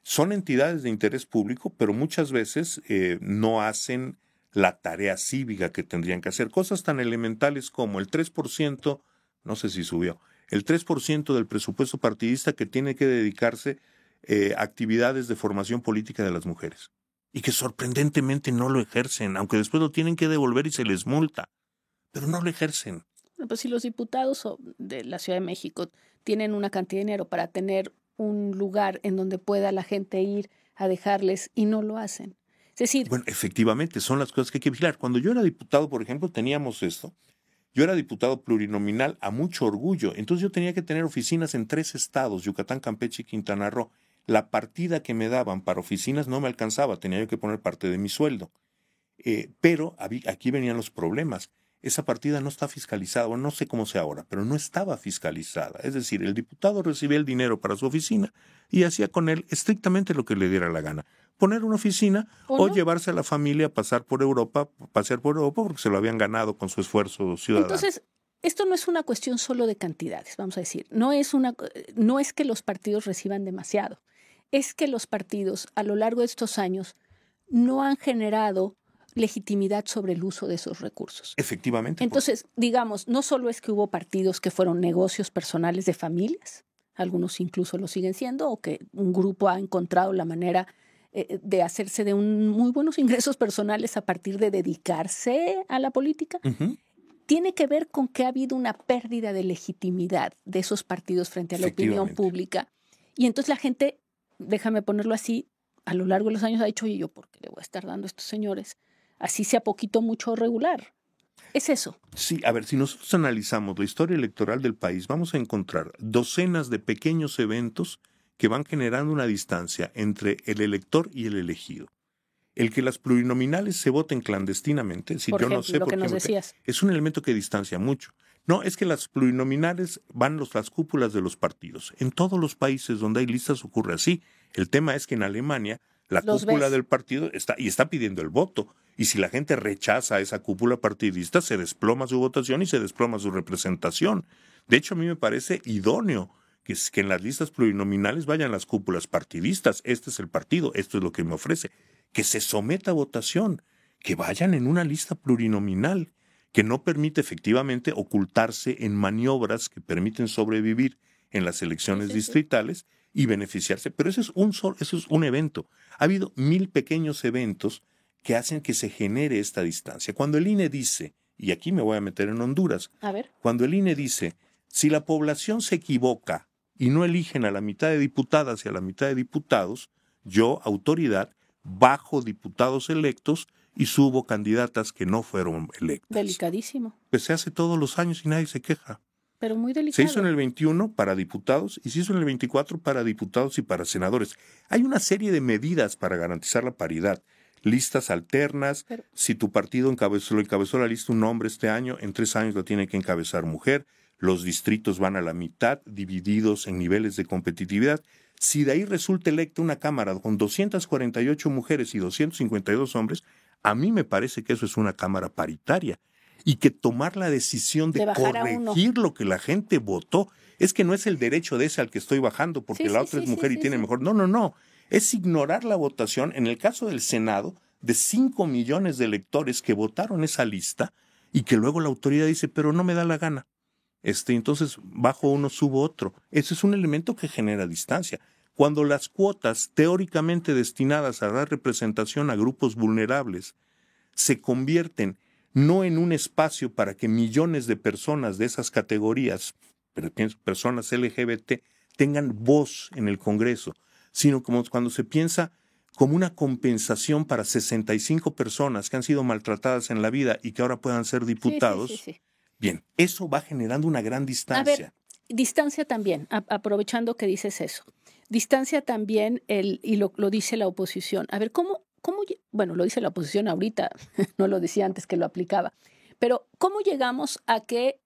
son entidades de interés público, pero muchas veces eh, no hacen la tarea cívica que tendrían que hacer. Cosas tan elementales como el tres por ciento, no sé si subió, el tres por ciento del presupuesto partidista que tiene que dedicarse eh, a actividades de formación política de las mujeres. Y que sorprendentemente no lo ejercen, aunque después lo tienen que devolver y se les multa, pero no lo ejercen. Pues si los diputados de la Ciudad de México tienen una cantidad de dinero para tener un lugar en donde pueda la gente ir a dejarles y no lo hacen. Es decir, bueno, efectivamente, son las cosas que hay que vigilar. Cuando yo era diputado, por ejemplo, teníamos esto. Yo era diputado plurinominal a mucho orgullo. Entonces yo tenía que tener oficinas en tres estados, Yucatán, Campeche y Quintana Roo. La partida que me daban para oficinas no me alcanzaba, tenía yo que poner parte de mi sueldo. Eh, pero aquí venían los problemas. Esa partida no está fiscalizada, bueno, no sé cómo sea ahora, pero no estaba fiscalizada. Es decir, el diputado recibía el dinero para su oficina y hacía con él estrictamente lo que le diera la gana. Poner una oficina o, o no? llevarse a la familia a pasar por Europa, pasear por Europa porque se lo habían ganado con su esfuerzo ciudadano. Entonces, esto no es una cuestión solo de cantidades, vamos a decir. No es, una, no es que los partidos reciban demasiado. Es que los partidos a lo largo de estos años no han generado legitimidad sobre el uso de esos recursos. Efectivamente. Entonces, por... digamos, no solo es que hubo partidos que fueron negocios personales de familias, algunos incluso lo siguen siendo, o que un grupo ha encontrado la manera eh, de hacerse de un, muy buenos ingresos personales a partir de dedicarse a la política. Uh-huh. Tiene que ver con que ha habido una pérdida de legitimidad de esos partidos frente a la opinión pública. Y entonces la gente, déjame ponerlo así, a lo largo de los años ha dicho, oye, ¿yo por qué le voy a estar dando a estos señores? Así sea poquito, mucho o regular. Es eso. Sí, a ver, si nosotros analizamos la historia electoral del país, vamos a encontrar docenas de pequeños eventos que van generando una distancia entre el elector y el elegido. El que las plurinominales se voten clandestinamente, si por yo ejemplo, no sé lo por que qué, nos decías. Es un elemento que distancia mucho. No, es que las plurinominales van los, las cúpulas de los partidos. En todos los países donde hay listas ocurre así. El tema es que en Alemania la los cúpula ves. del partido está y está pidiendo el voto. Y si la gente rechaza a esa cúpula partidista, se desploma su votación y se desploma su representación. De hecho, a mí me parece idóneo que, que en las listas plurinominales vayan las cúpulas partidistas. Este es el partido, esto es lo que me ofrece. Que se someta a votación, que vayan en una lista plurinominal, que no permite efectivamente ocultarse en maniobras que permiten sobrevivir en las elecciones sí, sí, distritales sí. y beneficiarse. Pero eso es un solo, eso es un evento. Ha habido mil pequeños eventos que hacen que se genere esta distancia. Cuando el I N E dice, y aquí me voy a meter en Honduras, a ver. cuando el I N E dice, si la población se equivoca y no eligen a la mitad de diputadas y a la mitad de diputados, yo, autoridad, bajo diputados electos y subo candidatas que no fueron electas. Delicadísimo. Pues se hace todos los años y nadie se queja. Pero muy delicado. Se hizo en el veintiuno para diputados y se hizo en el veinticuatro para diputados y para senadores. Hay una serie de medidas para garantizar la paridad. Listas alternas, Pero, si tu partido encabezó, lo encabezó la lista un hombre este año, en tres años la tiene que encabezar mujer, los distritos van a la mitad, divididos en niveles de competitividad. Si de ahí resulta electa una Cámara con doscientas cuarenta y ocho mujeres y doscientos cincuenta y dos hombres, a mí me parece que eso es una Cámara paritaria. Y que tomar la decisión de, de corregir lo que la gente votó, es que no es el derecho de ese al que estoy bajando porque sí, la otra sí, es mujer sí, y sí, tiene sí. mejor. No, no, no. Es ignorar la votación, en el caso del Senado, de cinco millones de electores que votaron esa lista y que luego la autoridad dice, pero no me da la gana. Este, entonces, bajo uno, subo otro. Ese es un elemento que genera distancia. Cuando las cuotas teóricamente destinadas a dar representación a grupos vulnerables se convierten no en un espacio para que millones de personas de esas categorías, personas L G B T, tengan voz en el Congreso, sino como cuando se piensa como una compensación para sesenta y cinco personas que han sido maltratadas en la vida y que ahora puedan ser diputados. Sí, sí, sí, sí. Bien, eso va generando una gran distancia. A ver, distancia también, a, aprovechando que dices eso. Distancia también, el, y lo, lo dice la oposición. A ver, ¿cómo, cómo, bueno, lo dice la oposición ahorita, no lo decía antes que lo aplicaba, pero ¿cómo llegamos a que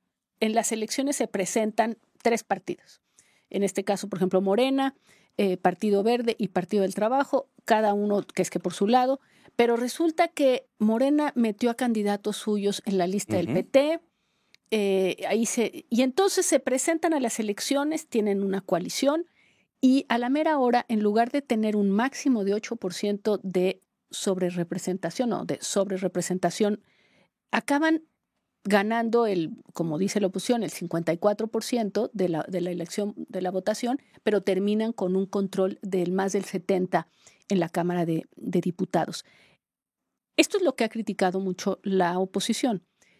en las elecciones se presentan tres partidos? En este caso, por ejemplo, Morena, eh, Partido Verde y Partido del Trabajo, cada uno que es que por su lado, pero resulta que Morena metió a candidatos suyos en la lista uh-huh. del P T, eh, ahí se, y entonces se presentan a las elecciones, tienen una coalición, Y a la mera hora, en lugar de tener un máximo de ocho por ciento de sobrerepresentación o de sobrerepresentación, acaban ganando el, como dice la oposición, el cincuenta y cuatro por ciento de la, de la elección, de la votación, pero terminan con un control del más del setenta por ciento en la Cámara de, de Diputados. Esto es lo que ha criticado mucho la oposición.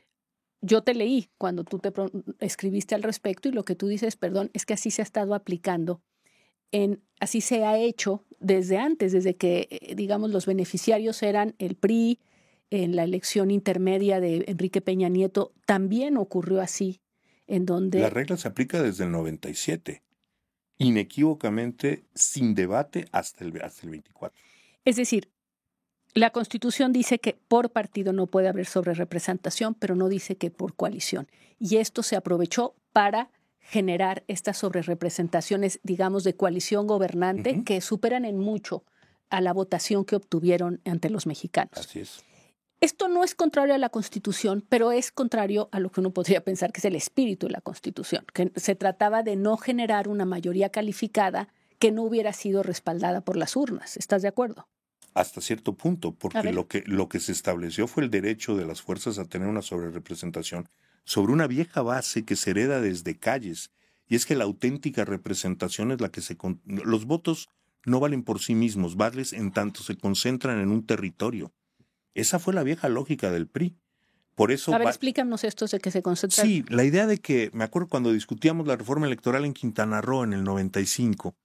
Yo te leí cuando tú te escribiste al respecto y lo que tú dices, perdón, es que así se ha estado aplicando, en, así se ha hecho desde antes, desde que, digamos, los beneficiarios eran el P R I. En la elección intermedia de Enrique Peña Nieto también ocurrió así, en donde... La regla se aplica desde el noventa y siete, inequívocamente, sin debate, hasta el, hasta el veinticuatro. Es decir, la Constitución dice que por partido no puede haber sobrerepresentación, pero no dice que por coalición. Y esto se aprovechó para generar estas sobrerepresentaciones, digamos, de coalición gobernante, uh-huh, que superan en mucho a la votación que obtuvieron ante los mexicanos. Así es. Esto no es contrario a la Constitución, pero es contrario a lo que uno podría pensar que es el espíritu de la Constitución, que se trataba de no generar una mayoría calificada que no hubiera sido respaldada por las urnas. ¿Estás de acuerdo? Hasta cierto punto, porque lo que, lo que se estableció fue el derecho de las fuerzas a tener una sobrerepresentación sobre una vieja base que se hereda desde calles, y es que la auténtica representación es la que se... Los votos no valen por sí mismos, valen en tanto se concentran en un territorio. Esa fue la vieja lógica del P R I. Por eso a ver, va... explícanos esto de que se concentra. Sí, la idea de que, me acuerdo cuando discutíamos la reforma electoral en Quintana Roo en el noventa y cinco,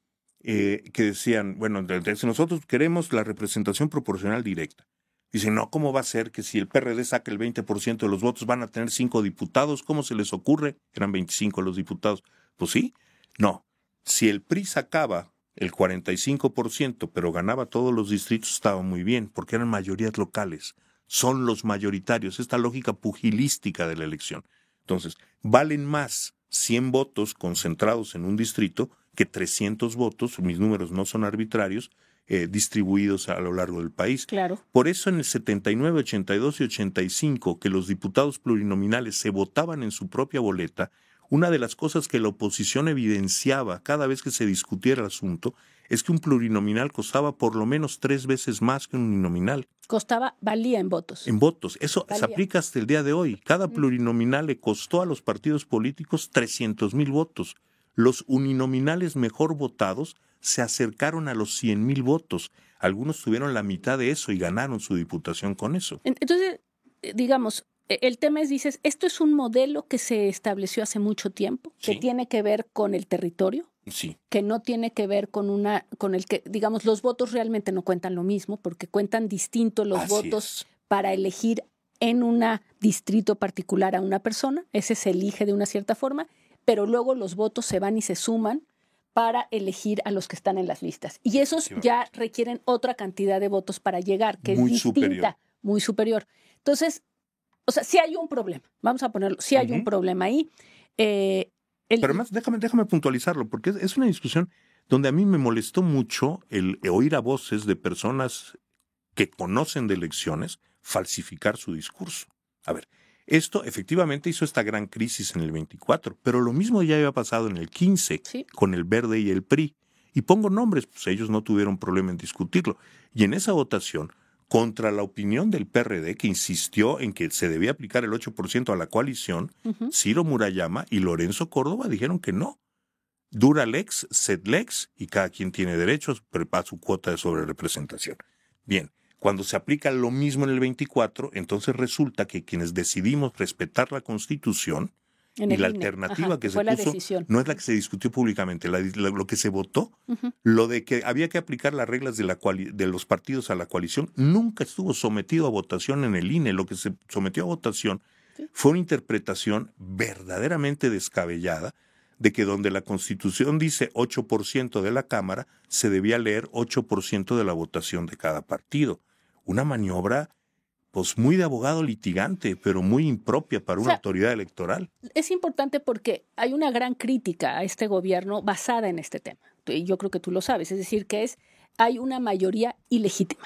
eh, que decían, bueno, si nosotros queremos la representación proporcional directa. Dicen, no, ¿cómo va a ser que si el P R D saca el veinte por ciento de los votos van a tener cinco diputados? ¿Cómo se les ocurre? Eran veinticinco los diputados. Pues sí, no. Si el P R I sacaba el cuarenta y cinco por ciento, pero ganaba todos los distritos, estaba muy bien, porque eran mayorías locales. Son los mayoritarios, esta lógica pugilística de la elección. Entonces, valen más cien votos concentrados en un distrito que trescientos votos, mis números no son arbitrarios, eh, distribuidos a lo largo del país. Claro. Por eso en el setenta y nueve, ochenta y dos y ochenta y cinco, que los diputados plurinominales se votaban en su propia boleta, una de las cosas que la oposición evidenciaba cada vez que se discutiera el asunto es que un plurinominal costaba por lo menos tres veces más que un uninominal. Costaba, valía en votos. En votos. Eso valía. Se aplica hasta el día de hoy. Cada plurinominal le costó a los partidos políticos trescientos mil votos. Los uninominales mejor votados se acercaron a los cien mil votos. Algunos tuvieron la mitad de eso y ganaron su diputación con eso. Entonces, digamos... El tema es, dices, esto es un modelo que se estableció hace mucho tiempo, que sí. tiene que ver con el territorio, sí. que no tiene que ver con una, con el que, digamos, los votos realmente no cuentan lo mismo, porque cuentan distinto los Así votos es. Para elegir en un distrito particular a una persona, ese se elige de una cierta forma, pero luego los votos se van y se suman para elegir a los que están en las listas. Y esos sí, ya requieren otra cantidad de votos para llegar, que muy es distinta, superior. muy superior. Entonces, o sea, sí hay un problema, vamos a ponerlo, sí hay uh-huh. un problema ahí. Eh, el... Pero además, déjame, déjame puntualizarlo, porque es, es una discusión donde a mí me molestó mucho el oír a voces de personas que conocen de elecciones falsificar su discurso. A ver, esto efectivamente hizo esta gran crisis en el veinticuatro, pero lo mismo ya había pasado en el quince, sí. con el Verde y el P R I. Y pongo nombres, pues ellos no tuvieron problema en discutirlo. Y en esa votación, contra la opinión del P R D, que insistió en que se debía aplicar el ocho por ciento a la coalición, uh-huh. Ciro Murayama y Lorenzo Córdoba dijeron que no. Dura lex, sed lex, y cada quien tiene derechos a su cuota de sobrerepresentación. Bien, cuando se aplica lo mismo en el veinticuatro, entonces resulta que quienes decidimos respetar la Constitución en y la I N E. alternativa Ajá, que fue se la puso decisión. no es la que se discutió públicamente, la, la, lo que se votó, uh-huh. lo de que había que aplicar las reglas de, la coali- de los partidos a la coalición, nunca estuvo sometido a votación en el I N E. Lo que se sometió a votación ¿sí? fue una interpretación verdaderamente descabellada de que donde la Constitución dice ocho por ciento de la Cámara, se debía leer ocho por ciento de la votación de cada partido. Una maniobra pues muy de abogado litigante, pero muy impropia para una o sea, autoridad electoral. Es importante porque hay una gran crítica a este gobierno basada en este tema. Y yo creo que tú lo sabes. Es decir, que es hay una mayoría ilegítima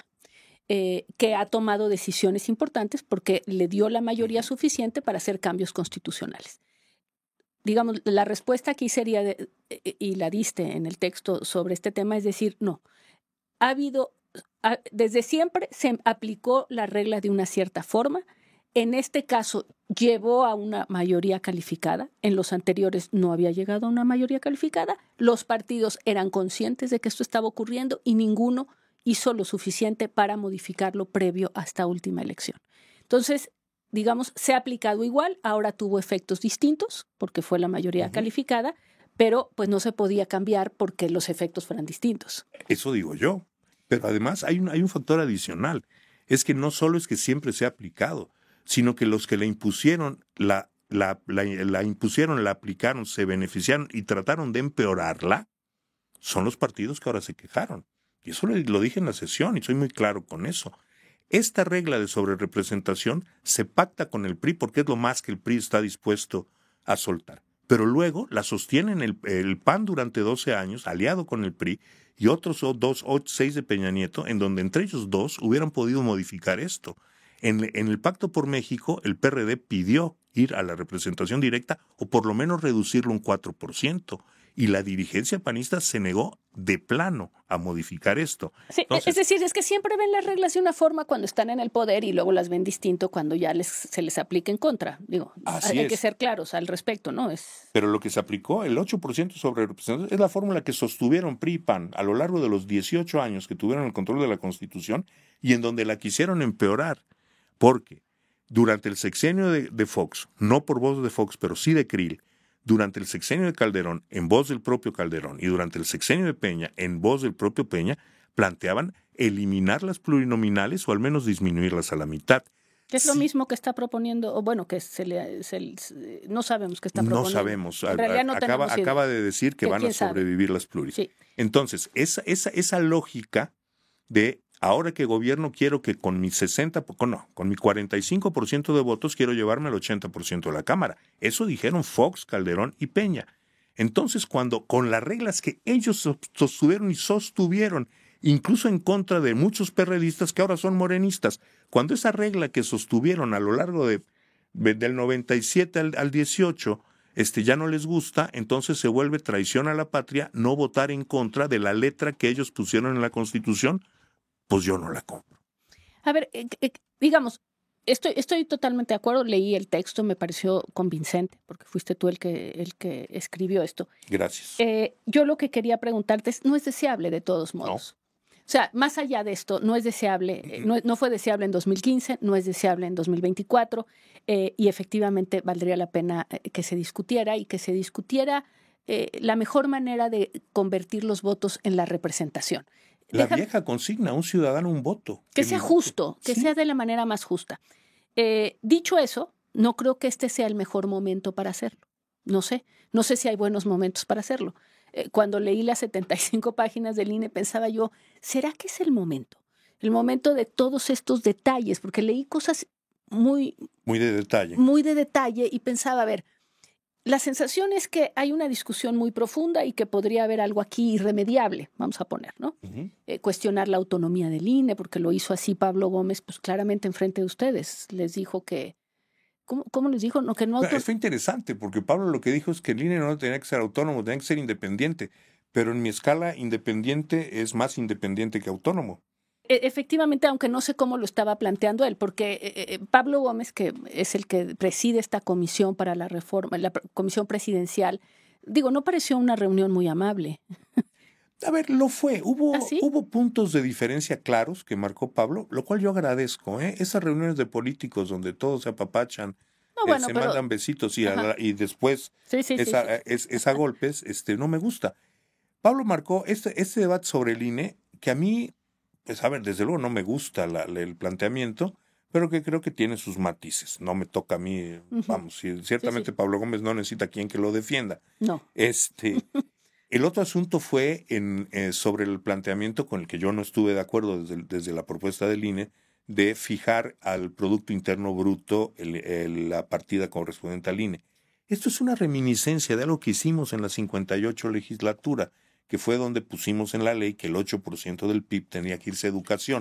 eh, que ha tomado decisiones importantes porque le dio la mayoría suficiente para hacer cambios constitucionales. digamos, la respuesta aquí sería, de, y la diste en el texto sobre este tema, es decir, no, ha habido, ha, desde siempre se aplicó la regla de una cierta forma. En este caso llevó a una mayoría calificada, en los anteriores no había llegado a una mayoría calificada, los partidos eran conscientes de que esto estaba ocurriendo y ninguno hizo lo suficiente para modificarlo previo a esta última elección. Entonces, digamos, se ha aplicado igual, ahora tuvo efectos distintos porque fue la mayoría uh-huh. calificada, pero pues no se podía cambiar porque los efectos fueran distintos. Eso digo yo, pero además hay un, hay un factor adicional, es que no solo es que siempre se ha aplicado, sino que los que la impusieron, la, la, la, la impusieron, la aplicaron, se beneficiaron y trataron de empeorarla, son los partidos que ahora se quejaron. Y eso lo dije en la sesión y soy muy claro con eso. Esta regla de sobrerepresentación se pacta con el P R I porque es lo más que el P R I está dispuesto a soltar. Pero luego la sostienen el, el P A N durante doce años, aliado con el P R I, y otros dos, ocho, seis de Peña Nieto, en donde entre ellos dos hubieran podido modificar esto. En, en el Pacto por México, el P R D pidió ir a la representación directa o por lo menos reducirlo un cuatro por ciento. Y la dirigencia panista se negó de plano a modificar esto. Sí, Entonces, es decir, es que siempre ven las reglas de una forma cuando están en el poder y luego las ven distinto cuando ya les, se les aplica en contra. Digo, hay es. que ser claros al respecto, ¿no? Es... Pero lo que se aplicó, el ocho por ciento sobre representación, es la fórmula que sostuvieron P R I y P A N a lo largo de los dieciocho años que tuvieron el control de la Constitución y en donde la quisieron empeorar. Porque durante el sexenio de, de Fox, no por voz de Fox, pero sí de Krill, durante el sexenio de Calderón, en voz del propio Calderón, y durante el sexenio de Peña, en voz del propio Peña, planteaban eliminar las plurinominales o al menos disminuirlas a la mitad. Que es sí. lo mismo que está proponiendo, o bueno, que se le, se, se, no sabemos qué está proponiendo. No sabemos. En realidad no acaba, acaba de decir que van a sobrevivir sabe? las pluris. Sí. Entonces, esa, esa, esa lógica de ahora que gobierno quiero que con mi sesenta, no, con mi cuarenta y cinco por ciento de votos quiero llevarme el ochenta por ciento de la Cámara. Eso dijeron Fox, Calderón y Peña. Entonces, cuando con las reglas que ellos sostuvieron y sostuvieron, incluso en contra de muchos perredistas que ahora son morenistas, cuando esa regla que sostuvieron a lo largo de, del noventa y siete al, al dieciocho este, ya no les gusta, entonces se vuelve traición a la patria no votar en contra de la letra que ellos pusieron en la Constitución, pues yo no la compro. A ver, eh, eh, digamos, estoy, estoy totalmente de acuerdo, leí el texto, me pareció convincente, porque fuiste tú el que, el que escribió esto. Gracias. Eh, yo lo que quería preguntarte es, no es deseable de todos modos. No. O sea, más allá de esto, no es deseable, eh, no, no fue deseable en dos mil quince, no es deseable en dos mil veinticuatro, eh, y efectivamente valdría la pena que se discutiera y que se discutiera eh, la mejor manera de convertir los votos en la representación. La Deja, vieja consigna, un ciudadano, un voto. Que, que sea justo, voto. que ¿Sí? sea de la manera más justa. Eh, dicho eso, no creo que este sea el mejor momento para hacerlo. No sé, no sé si hay buenos momentos para hacerlo. Eh, cuando leí las setenta y cinco páginas del I N E pensaba yo, ¿será que es el momento? El momento de todos estos detalles, porque leí cosas muy... Muy de detalle. Muy de detalle y pensaba, a ver, la sensación es que hay una discusión muy profunda y que podría haber algo aquí irremediable, vamos a poner, ¿no? Uh-huh. Eh, cuestionar la autonomía del I N E, porque lo hizo así Pablo Gómez, pues claramente enfrente de ustedes. Les dijo que, ¿cómo, cómo les dijo? No, que no auto... Fue interesante, porque Pablo lo que dijo es que el I N E no tenía que ser autónomo, tenía que ser independiente, pero en mi escala independiente es más independiente que autónomo. Efectivamente, aunque no sé cómo lo estaba planteando él, porque eh, Pablo Gómez, que es el que preside esta comisión para la reforma, la comisión presidencial, digo, no pareció una reunión muy amable. A ver, lo fue. Hubo, ¿Ah, sí? hubo puntos de diferencia claros que marcó Pablo, lo cual yo agradezco. ¿eh? Esas reuniones de políticos donde todos se apapachan, no, bueno, eh, se pero... mandan besitos y, la, y después sí, sí, es, a, sí, sí. Es, es a golpes, este, no me gusta. Pablo marcó este, este debate sobre el I N E que a mí... Pues a ver, desde luego no me gusta la, la, el planteamiento, pero que creo que tiene sus matices. No me toca a mí, uh-huh. vamos, ciertamente sí, sí. Pablo Gómez no necesita quien que lo defienda. No. Este, el otro asunto fue en, eh, sobre el planteamiento con el que yo no estuve de acuerdo desde, desde la propuesta del I N E de fijar al Producto Interno Bruto el, el, la partida correspondiente al I N E. Esto es una reminiscencia de algo que hicimos en la cincuenta y ocho legislatura, que fue donde pusimos en la ley que el ocho por ciento del P I B tenía que irse a educación.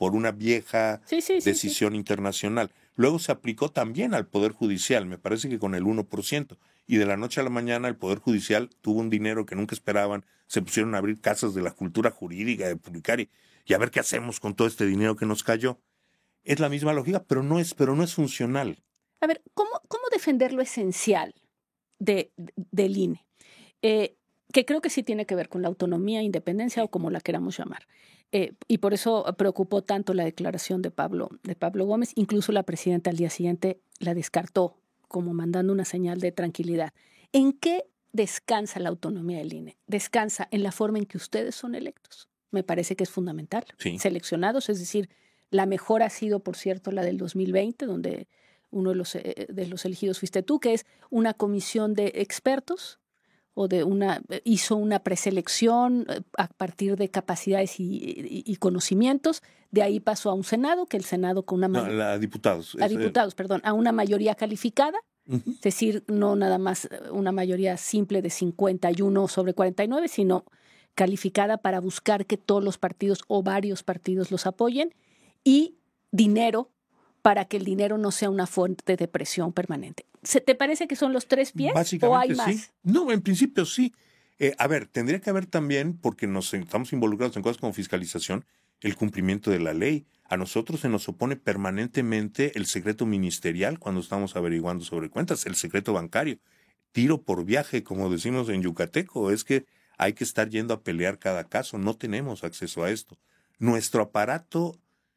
por una vieja sí, sí, decisión sí, sí. internacional. Luego se aplicó también al Poder Judicial, me parece que con el uno por ciento. Y de la noche a la mañana el Poder Judicial tuvo un dinero que nunca esperaban, se pusieron a abrir casas de la cultura jurídica, de publicar y, y a ver qué hacemos con todo este dinero que nos cayó. Es la misma lógica, pero no es, pero no es funcional. A ver, ¿cómo, cómo defender lo esencial de, de, del I N E? Eh, que creo que sí tiene que ver con la autonomía, independencia o como la queramos llamar. Eh, y por eso preocupó tanto la declaración de Pablo, de Pablo Gómez. Incluso la presidenta al día siguiente la descartó como mandando una señal de tranquilidad. ¿En qué descansa la autonomía del I N E? Descansa en la forma en que ustedes son electos. Me parece que es fundamental. Sí. Seleccionados, es decir, la mejor ha sido, por cierto, la del dos mil veinte, donde uno de los, eh, de los elegidos fuiste tú, que es una comisión de expertos o de una, hizo una preselección a partir de capacidades y, y, y conocimientos. De ahí pasó a un Senado, que el Senado con una... No, a diputados. A diputados, perdón, a una mayoría calificada. Uh-huh. Es decir, no nada más una mayoría simple de cincuenta y uno sobre cuarenta y nueve, sino calificada para buscar que todos los partidos o varios partidos los apoyen, y dinero para que el dinero no sea una fuente de presión permanente. ¿Te parece que son los tres pies o hay más? Sí. No, en principio sí. Eh, a ver, tendría que haber también, porque nos estamos involucrados en cosas como fiscalización, el cumplimiento de la ley. A nosotros se nos opone permanentemente el secreto ministerial cuando estamos averiguando sobre cuentas, el secreto bancario. Tiro por viaje, como decimos en yucateco, es que hay que estar yendo a pelear cada caso. No tenemos acceso a esto. Nuestro aparato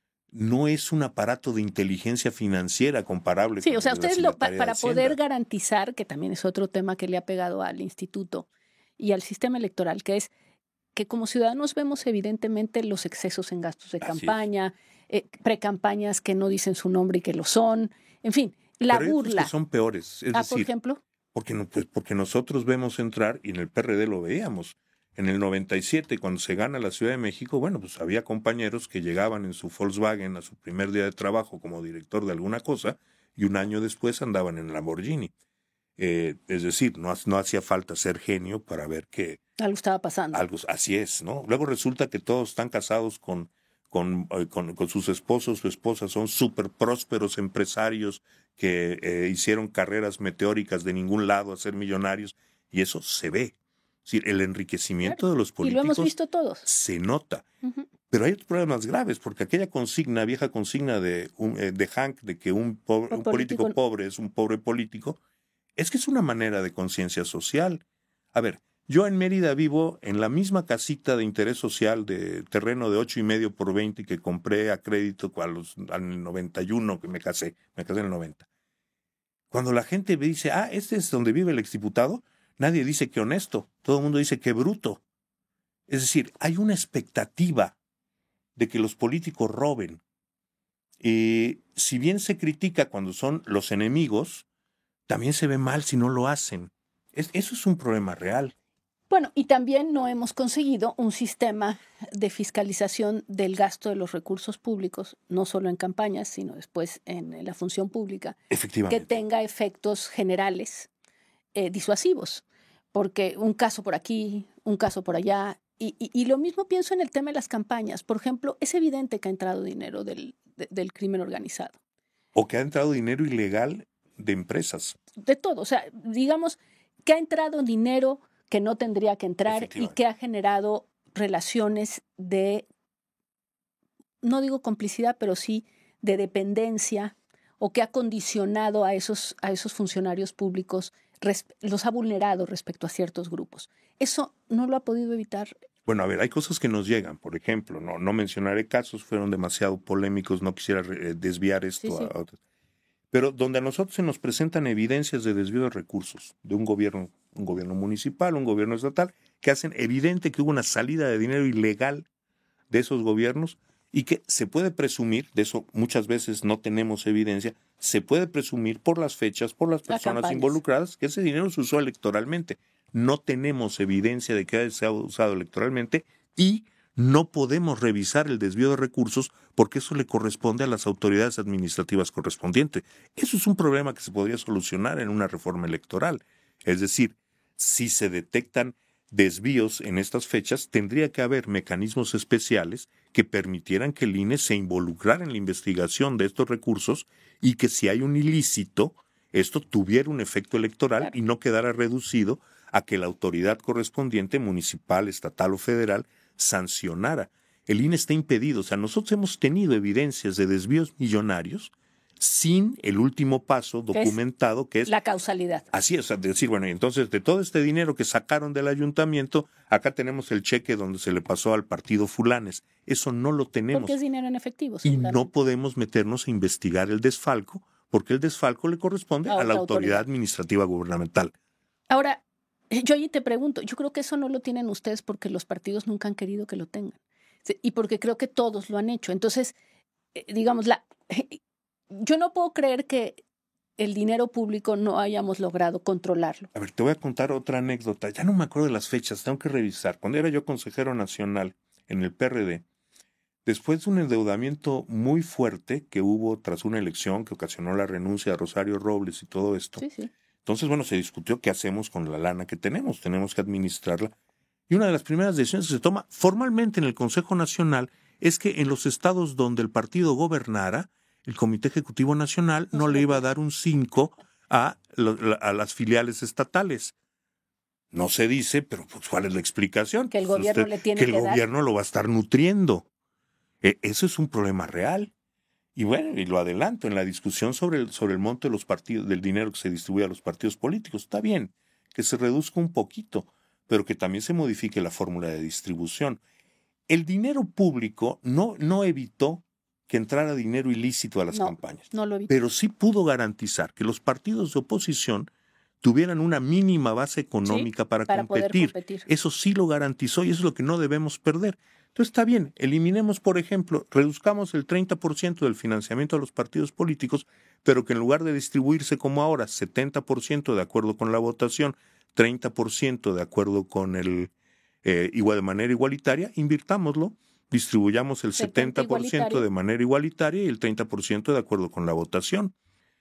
no es un aparato de inteligencia financiera comparable. Sí, con o sea, el de la ustedes lo, pa, Secretaría para de Hacienda. poder garantizar, que también es otro tema que le ha pegado al instituto y al sistema electoral, que es que como ciudadanos vemos evidentemente los excesos en gastos de Así campaña, eh, precampañas que no dicen su nombre y que lo son, en fin, la Pero hay burla. otros que son peores. Es ah, decir, por ejemplo. Porque, no, pues porque nosotros vemos entrar, y en el P R D lo veíamos, en el noventa y siete, cuando se gana la Ciudad de México, bueno, pues había compañeros que llegaban en su Volkswagen a su primer día de trabajo como director de alguna cosa, y un año después andaban en Lamborghini. Eh, es decir, no, no hacía falta ser genio para ver que Algo estaba pasando. Algo, así es, ¿no? Luego resulta que todos están casados con, con, con, con sus esposos o esposas, son súper prósperos empresarios que eh, hicieron carreras meteóricas de ningún lado a ser millonarios, y eso se ve. Es decir, el enriquecimiento claro. de los políticos y lo hemos visto todos. Se nota. Uh-huh. Pero hay otros problemas graves, porque aquella consigna, vieja consigna de, un, eh, de Hank, de que un, pobre, un político, político pobre es un pobre político, es que es una manera de conciencia social. A ver, yo en Mérida vivo en la misma casita de interés social de terreno de ocho y medio por veinte que compré a crédito a los, al noventa y uno que me casé, me casé en el noventa. Cuando la gente me dice, ah, este es donde vive el exdiputado, nadie dice que honesto, todo el mundo dice que bruto. Es decir, hay una expectativa de que los políticos roben. Eh, si bien se critica cuando son los enemigos, también se ve mal si no lo hacen. Es, eso es un problema real. Bueno, y también no hemos conseguido un sistema de fiscalización del gasto de los recursos públicos, no solo en campañas, sino después en la función pública, Efectivamente. que tenga efectos generales eh, disuasivos. Porque un caso por aquí, un caso por allá, y, y, y lo mismo pienso en el tema de las campañas. Por ejemplo, es evidente que ha entrado dinero del, de, del crimen organizado. O que ha entrado dinero ilegal de empresas. De todo, o sea, digamos que ha entrado dinero que no tendría que entrar y que ha generado relaciones de, no digo complicidad, pero sí de dependencia, o que ha condicionado a esos, a esos funcionarios públicos, res, los ha vulnerado respecto a ciertos grupos. Eso no lo ha podido evitar. Bueno, a ver, hay cosas que nos llegan, por ejemplo, no, no mencionaré casos, fueron demasiado polémicos, no quisiera desviar esto sí, sí. a otros. Pero donde a nosotros se nos presentan evidencias de desvío de recursos de un gobierno, un gobierno municipal, un gobierno estatal, que hacen evidente que hubo una salida de dinero ilegal de esos gobiernos y que se puede presumir, de eso muchas veces no tenemos evidencia, se puede presumir por las fechas, por las personas involucradas, que ese dinero se usó electoralmente. No tenemos evidencia de que haya sido usado electoralmente y no podemos revisar el desvío de recursos porque eso le corresponde a las autoridades administrativas correspondientes. Eso es un problema que se podría solucionar en una reforma electoral. Es decir, si se detectan desvíos en estas fechas, tendría que haber mecanismos especiales que permitieran que el I N E se involucrara en la investigación de estos recursos y que si hay un ilícito, esto tuviera un efecto electoral Claro. y no quedara reducido a que la autoridad correspondiente, municipal, estatal o federal, sancionara. El I N E está impedido. O sea, nosotros hemos tenido evidencias de desvíos millonarios sin el último paso documentado, que es, la causalidad. Así es, o sea, decir, bueno, entonces de todo este dinero que sacaron del ayuntamiento, acá tenemos el cheque donde se le pasó al partido fulanes. Eso no lo tenemos. Porque es dinero en efectivo. Y no podemos meternos a investigar el desfalco, porque el desfalco le corresponde a, a la autoridad, autoridad administrativa gubernamental. Ahora, yo ahí te pregunto, yo creo que eso no lo tienen ustedes porque los partidos nunca han querido que lo tengan. Y porque creo que todos lo han hecho. Entonces, digamos, la... yo no puedo creer que el dinero público no hayamos logrado controlarlo. A ver, te voy a contar otra anécdota. Ya no me acuerdo de las fechas, tengo que revisar. Cuando era yo consejero nacional en el P R D, después de un endeudamiento muy fuerte que hubo tras una elección que ocasionó la renuncia de Rosario Robles y todo esto, sí, sí. Entonces, bueno, se discutió qué hacemos con la lana que tenemos. Tenemos que administrarla. Y una de las primeras decisiones que se toma formalmente en el Consejo Nacional es que en los estados donde el partido gobernara, el Comité Ejecutivo Nacional no le iba a dar un cinco a, a las filiales estatales. No se dice, pero pues, ¿cuál es la explicación? Que el gobierno Usted, le tiene que que el dar. gobierno lo va a estar nutriendo. E- eso es un problema real. Y bueno, y lo adelanto, en la discusión sobre el, sobre el monto de los partidos, del dinero que se distribuye a los partidos políticos, está bien que se reduzca un poquito, pero que también se modifique la fórmula de distribución. El dinero público no, no evitó que entrara dinero ilícito a las no, campañas, no lo evitó. Pero sí pudo garantizar que los partidos de oposición tuvieran una mínima base económica sí, para, para competir. Poder competir. Eso sí lo garantizó y eso es lo que no debemos perder. Entonces está bien, eliminemos, por ejemplo, reduzcamos el treinta por ciento del financiamiento a los partidos políticos, pero que en lugar de distribuirse como ahora, setenta por ciento de acuerdo con la votación, treinta por ciento de acuerdo con el eh, igual de manera igualitaria, invirtámoslo, distribuyamos el setenta por ciento de manera igualitaria y el treinta por ciento de acuerdo con la votación.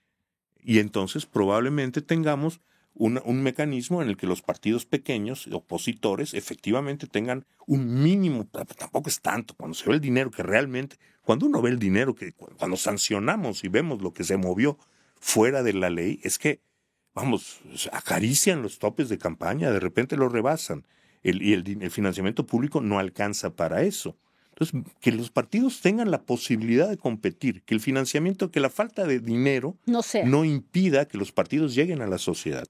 Y entonces probablemente tengamos Un, un mecanismo en el que los partidos pequeños, opositores, efectivamente tengan un mínimo, tampoco es tanto, cuando se ve el dinero que realmente, cuando uno ve el dinero, que cuando sancionamos y vemos lo que se movió fuera de la ley, es que, vamos, acarician los topes de campaña, de repente lo rebasan, el, y el, el financiamiento público no alcanza para eso. Entonces, que los partidos tengan la posibilidad de competir, que el financiamiento, que la falta de dinero no, sea. no impida que los partidos lleguen a la sociedad.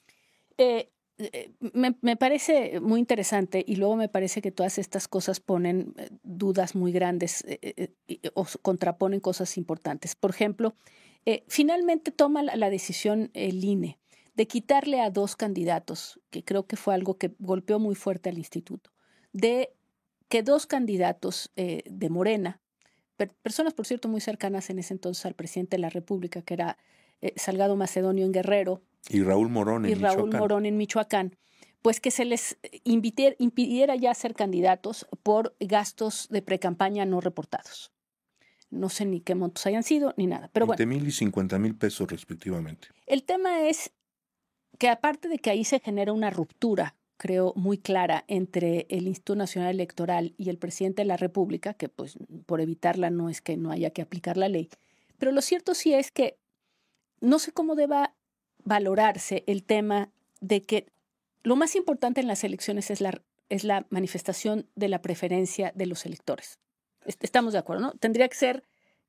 Eh, eh, me, me parece muy interesante y luego me parece que todas estas cosas ponen eh, dudas muy grandes eh, eh, o contraponen cosas importantes. Por ejemplo, eh, finalmente toma la, la decisión el I N E de quitarle a dos candidatos, que creo que fue algo que golpeó muy fuerte al instituto, de que dos candidatos eh, de Morena, per, personas por cierto muy cercanas en ese entonces al presidente de la República, que era eh, Salgado Macedonio en Guerrero, Y Raúl Morón en y Raúl Michoacán. Morón en Michoacán, pues que se les invitiera, impidiera ya ser candidatos por gastos de precampaña no reportados. No sé ni qué montos hayan sido ni nada, pero veinte bueno. mil y cincuenta mil pesos respectivamente. El tema es que aparte de que ahí se genera una ruptura, creo, muy clara entre el Instituto Nacional Electoral y el presidente de la República, que pues por evitarla no es que no haya que aplicar la ley, pero lo cierto sí es que no sé cómo deba valorarse el tema de que lo más importante en las elecciones es la, es la manifestación de la preferencia de los electores. Estamos de acuerdo, ¿no? Tendría que ser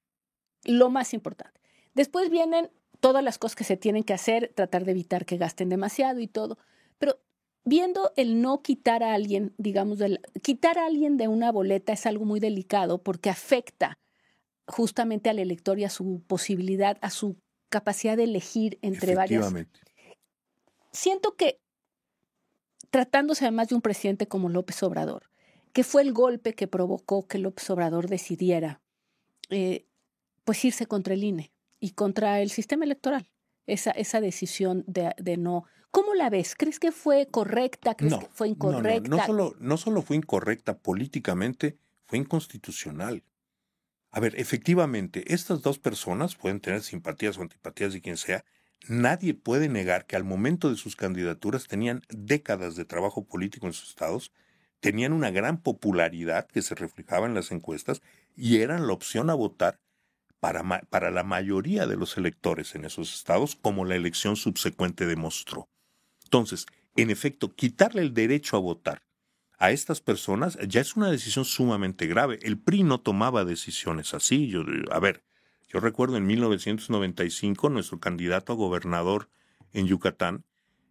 lo más importante. Después vienen todas las cosas que se tienen que hacer, tratar de evitar que gasten demasiado y todo, pero viendo el no quitar a alguien, digamos, del, quitar a alguien de una boleta es algo muy delicado porque afecta justamente al elector y a su posibilidad, a su capacidad de elegir entre varias. Siento que tratándose además de un presidente como López Obrador, que fue el golpe que provocó que López Obrador decidiera eh, pues irse contra el I N E y contra el sistema electoral, esa, esa decisión de, de no. ¿Cómo la ves? ¿Crees que fue correcta? ¿Crees no, que fue incorrecta? No, no, no, solo, no solo fue incorrecta políticamente, fue inconstitucional. A ver, efectivamente, estas dos personas pueden tener simpatías o antipatías de quien sea, nadie puede negar que al momento de sus candidaturas tenían décadas de trabajo político en sus estados, tenían una gran popularidad que se reflejaba en las encuestas y eran la opción a votar para, ma- para la mayoría de los electores en esos estados, como la elección subsecuente demostró. Entonces, en efecto, quitarle el derecho a votar a estas personas ya es una decisión sumamente grave. El P R I no tomaba decisiones así. Yo, a ver, yo recuerdo en mil novecientos noventa y cinco nuestro candidato a gobernador en Yucatán,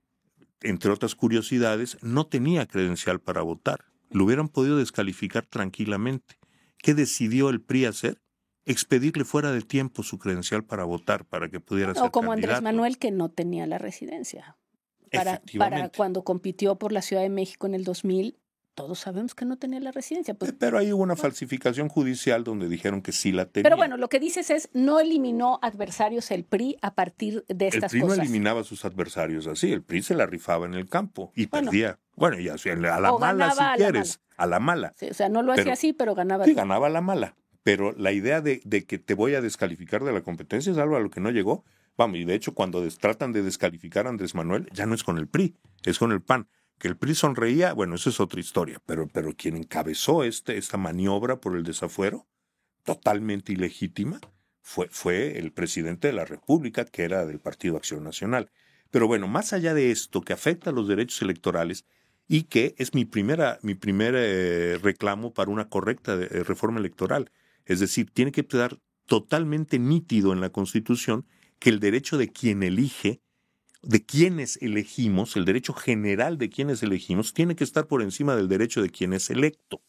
entre otras curiosidades, no tenía credencial para votar. Lo hubieran podido descalificar tranquilamente. ¿Qué decidió el P R I hacer? Expedirle fuera de tiempo su credencial para votar, para que pudiera ser O como candidato. Andrés Manuel, que no tenía la residencia. Para, para Efectivamente. cuando compitió por la Ciudad de México en el dos mil, todos sabemos que no tenía la residencia. Pues, Pero ahí hubo una falsificación judicial donde dijeron que sí la tenía. pero bueno, lo que dices es, no eliminó adversarios el P R I a partir de El estas P R I no cosas. eliminaba a sus adversarios así, el P R I se la rifaba en el campo y Bueno. perdía. Bueno, ya a la O mala ganaba si a la quieres, a la mala. Sí, o sea, no lo hacía Pero- así, pero ganaba. Sí, ganaba a la mala. Pero la idea de, de que te voy a descalificar de la competencia es algo a lo que no llegó. Vamos, y de hecho cuando des- tratan de descalificar a Andrés Manuel, ya no es con el P R I, es con el P A N. Que el P R I sonreía, bueno, eso es otra historia, pero, pero quien encabezó este, esta maniobra por el desafuero, totalmente ilegítima, fue, fue el presidente de la República, que era del Partido Acción Nacional. Pero bueno, más allá de esto, que afecta a los derechos electorales y que es mi, primera, mi primer eh, reclamo para una correcta eh, reforma electoral, es decir, tiene que quedar totalmente nítido en la Constitución que el derecho de quien elige, de quienes elegimos, el derecho general de quienes elegimos, tiene que estar por encima del derecho de quien es electo.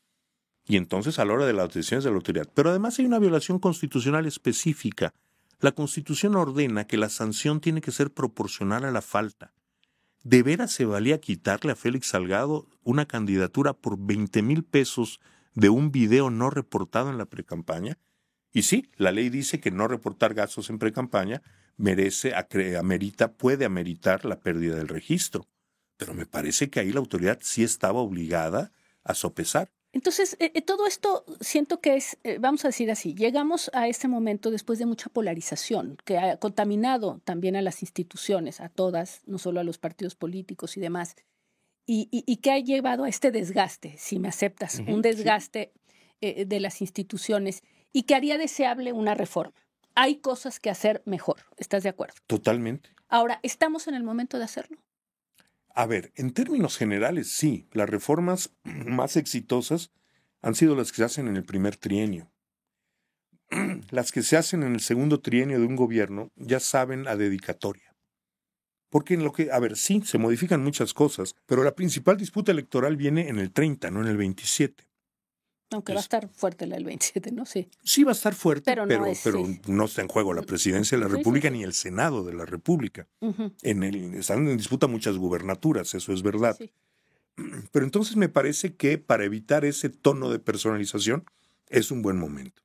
Y entonces a la hora de las decisiones de la autoridad. Pero además hay una violación constitucional específica. La Constitución ordena que la sanción tiene que ser proporcional a la falta. ¿De veras se valía quitarle a Félix Salgado una candidatura por veinte mil pesos de un video no reportado en la precampaña? Y sí, la ley dice que no reportar gastos en precampaña merece, amerita, puede ameritar la pérdida del registro. Pero me parece que ahí la autoridad sí estaba obligada a sopesar. Entonces, eh, todo esto siento que es, eh, vamos a decir así, llegamos a este momento después de mucha polarización, que ha contaminado también a las instituciones, a todas, no solo a los partidos políticos y demás, y, y, y que ha llevado a este desgaste, si me aceptas, Uh-huh, un desgaste sí. eh, de las instituciones, y que haría deseable una reforma. Hay cosas que hacer mejor, ¿estás de acuerdo? Totalmente. Ahora, ¿estamos en el momento de hacerlo? A ver, en términos generales, sí. Las reformas más exitosas han sido las que se hacen en el primer trienio. Las que se hacen en el segundo trienio de un gobierno ya saben a dedicatoria. Porque en lo que, a ver, sí, se modifican muchas cosas, pero la principal disputa electoral viene en el treinta, no en el veintisiete. Aunque pues, va a estar fuerte la del veintisiete, ¿no? Sí. Sí va a estar fuerte, pero, pero, no, pero, es, pero sí. no está en juego la presidencia de la sí, República sí, sí. ni el Senado de la República. Uh-huh. En el, están en disputa muchas gubernaturas, eso es verdad. Sí. Pero entonces me parece que para evitar ese tono de personalización es un buen momento.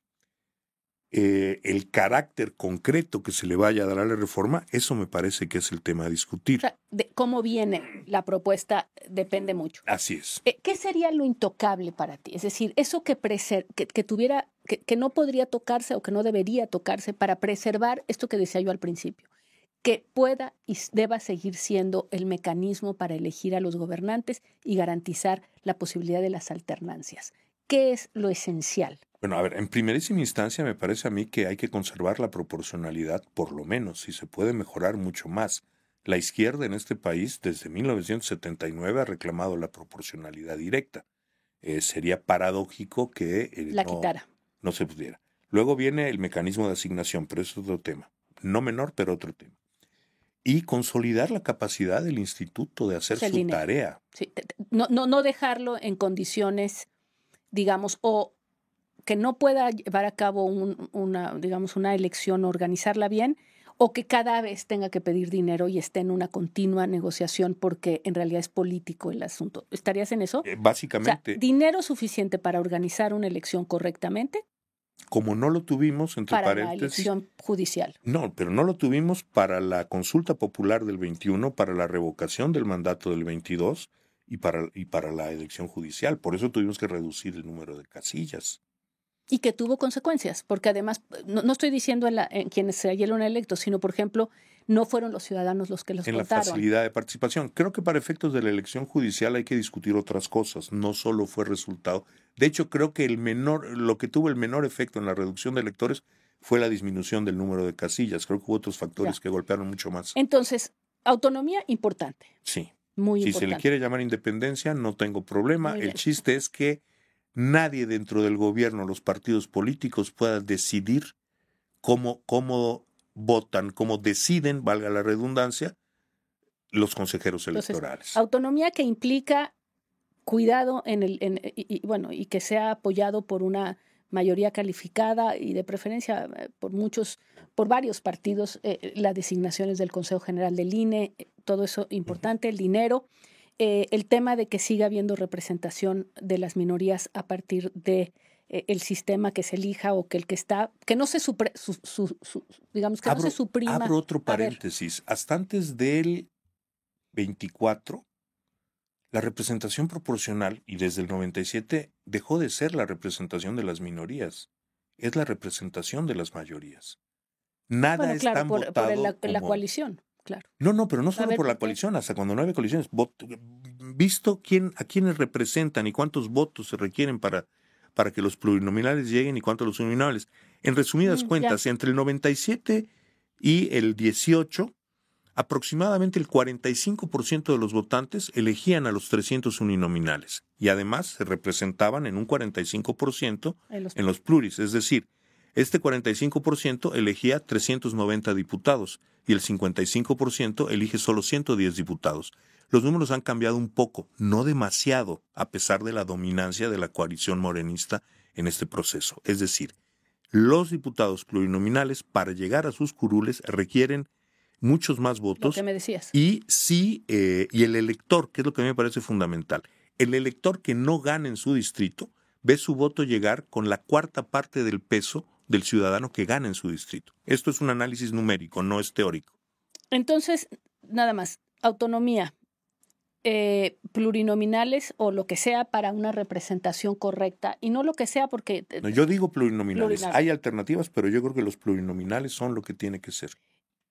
Eh, el carácter concreto que se le vaya a dar a la reforma, eso me parece que es el tema a discutir. O sea, de cómo viene la propuesta depende mucho. Así es. Eh, ¿Qué sería lo intocable para ti? Es decir, eso que, preser- que, que tuviera, que, que no podría tocarse o que no debería tocarse para preservar esto que decía yo al principio, que pueda y deba seguir siendo el mecanismo para elegir a los gobernantes y garantizar la posibilidad de las alternancias. ¿Qué es lo esencial? Bueno, a ver, en primerísima instancia me parece a mí que hay que conservar la proporcionalidad, por lo menos, si se puede mejorar mucho más. La izquierda en este país desde mil novecientos setenta y nueve ha reclamado la proporcionalidad directa. Eh, sería paradójico que eh, la no, quitara. no se pudiera. Luego viene el mecanismo de asignación, pero eso es otro tema. No menor, pero otro tema. Y consolidar la capacidad del instituto de hacer el su dinero. tarea. Sí. No, no, no dejarlo en condiciones, digamos, o que no pueda llevar a cabo un, una, digamos, una elección, organizarla bien, o que cada vez tenga que pedir dinero y esté en una continua negociación porque en realidad es político el asunto. ¿Estarías en eso? Eh, básicamente. O sea, dinero suficiente para organizar una elección correctamente. Como no lo tuvimos, entre para paréntesis. la elección judicial. No, pero no lo tuvimos para la consulta popular del veintiuno, para la revocación del mandato del veintidós y para, y para la elección judicial. Por eso tuvimos que reducir el número de casillas. Y que tuvo consecuencias, porque además, no, no estoy diciendo en, la, en quienes se hayan electos, sino, por ejemplo, no fueron los ciudadanos los que los en contaron. la facilidad de participación. Creo que para efectos de la elección judicial hay que discutir otras cosas, no solo fue resultado. De hecho, creo que el menor, lo que tuvo el menor efecto en la reducción de electores fue la disminución del número de casillas. Creo que hubo otros factores ya. que golpearon mucho más. Entonces, autonomía importante. Sí. Muy si importante. se le quiere llamar independencia, no tengo problema. El chiste es que nadie dentro del gobierno, los partidos políticos, pueda decidir cómo, cómo votan, cómo deciden, valga la redundancia, los consejeros electorales. Entonces, autonomía que implica cuidado en el, en, y, y, bueno, y que sea apoyado por una mayoría calificada y de preferencia por muchos, por varios partidos, eh, las designaciones del Consejo General del I N E, todo eso importante, el dinero, eh, el tema de que siga habiendo representación de las minorías a partir de eh, el sistema que se elija o que el que está, que no se supre, su, su, su, digamos que abro, no se suprima. Abro otro paréntesis. Hasta antes del veinticuatro, la representación proporcional, y desde el noventa y siete, dejó de ser la representación de las minorías. Es la representación de las mayorías. Nada bueno, es claro, tan por, votado por la, como... la coalición, claro. No, no, pero no solo ver, por la coalición, hasta cuando no había coaliciones. Voto, visto quién, a quiénes representan y cuántos votos se requieren para, para que los plurinominales lleguen y cuántos los uninominales. En resumidas mm, cuentas, ya. entre el noventa y siete y el dieciocho, aproximadamente el cuarenta y cinco por ciento de los votantes elegían a los trescientos uninominales y además se representaban en un cuarenta y cinco por ciento en los, en los pluris. Es decir, este cuarenta y cinco por ciento elegía trescientos noventa diputados y el cincuenta y cinco por ciento elige solo ciento diez diputados. Los números han cambiado un poco, no demasiado, a pesar de la dominancia de la coalición morenista en este proceso. Es decir, los diputados plurinominales para llegar a sus curules requieren muchos más votos. Lo que me decías. Y sí, eh, y el elector, que es lo que a mí me parece fundamental, el elector que no gana en su distrito ve su voto llegar con la cuarta parte del peso del ciudadano que gana en su distrito. Esto es un análisis numérico, no es teórico. Entonces, nada más, autonomía, eh, plurinominales o lo que sea para una representación correcta, y no lo que sea porque... No, yo digo plurinominales. Plurinominal. Hay alternativas, pero yo creo que los plurinominales son lo que tiene que ser.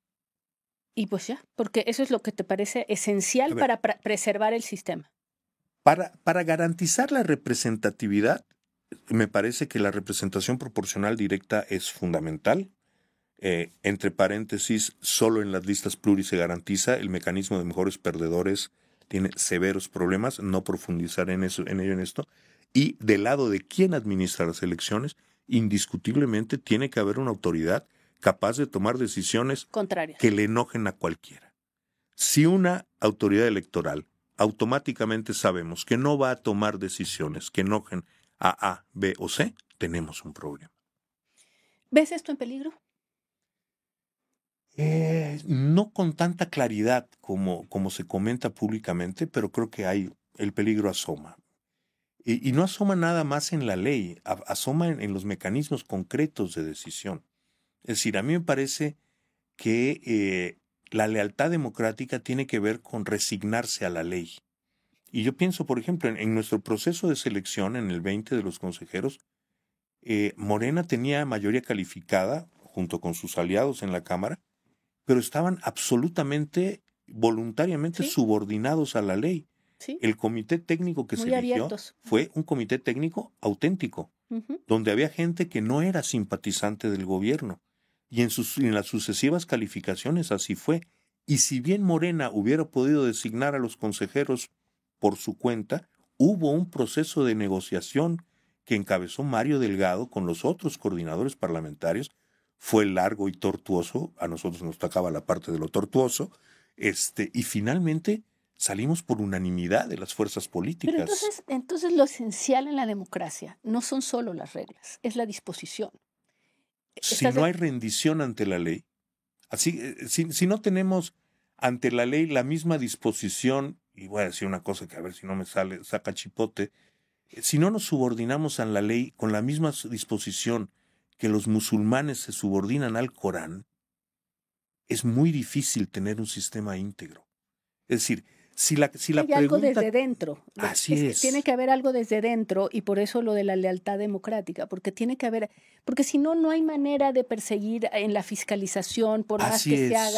Y pues ya, porque eso es lo que te parece esencial ver, para pre- preservar el sistema. Para, para garantizar la representatividad, me parece que la representación proporcional directa es fundamental. Eh, entre paréntesis, solo en las listas pluris se garantiza. El mecanismo de mejores perdedores tiene severos problemas, no profundizar en, eso, en ello en esto. Y del lado de quien administra las elecciones, indiscutiblemente tiene que haber una autoridad capaz de tomar decisiones contrarias que le enojen a cualquiera. Si una autoridad electoral automáticamente sabemos que no va a tomar decisiones que enojen a A, B o C, tenemos un problema. ¿Ves esto en peligro? Eh, no con tanta claridad como, como se comenta públicamente, pero creo que hay, el peligro asoma. Y, y no asoma nada más en la ley, asoma en, en los mecanismos concretos de decisión. Es decir, a mí me parece que eh, la lealtad democrática tiene que ver con resignarse a la ley. Y yo pienso, por ejemplo, en, en nuestro proceso de selección, en el veinte de los consejeros, eh, Morena tenía mayoría calificada, junto con sus aliados en la Cámara, pero estaban absolutamente, voluntariamente ¿Sí? subordinados a la ley. ¿Sí? El comité técnico que Muy se eligió abiertos. fue un comité técnico auténtico, uh-huh. donde había gente que no era simpatizante del gobierno. Y en, sus, en las sucesivas calificaciones así fue. Y si bien Morena hubiera podido designar a los consejeros por su cuenta, hubo un proceso de negociación que encabezó Mario Delgado con los otros coordinadores parlamentarios. Fue largo y tortuoso, a nosotros nos tocaba la parte de lo tortuoso, este, y finalmente salimos por unanimidad de las fuerzas políticas. Pero entonces, entonces lo esencial en la democracia no son solo las reglas, es la disposición. Si no hay rendición ante la ley, así, si, si no tenemos ante la ley la misma disposición, y voy a decir una cosa que a ver si no me sale, saca chipote, si no nos subordinamos a la ley con la misma disposición que los musulmanes se subordinan al Corán, es muy difícil tener un sistema íntegro. Es decir, si la, si la hay pregunta... algo desde dentro. Así es. es. Que tiene que haber algo desde dentro y por eso lo de la lealtad democrática, porque tiene que haber, porque si no, no hay manera de perseguir en la fiscalización, por más Así que es. se haga. O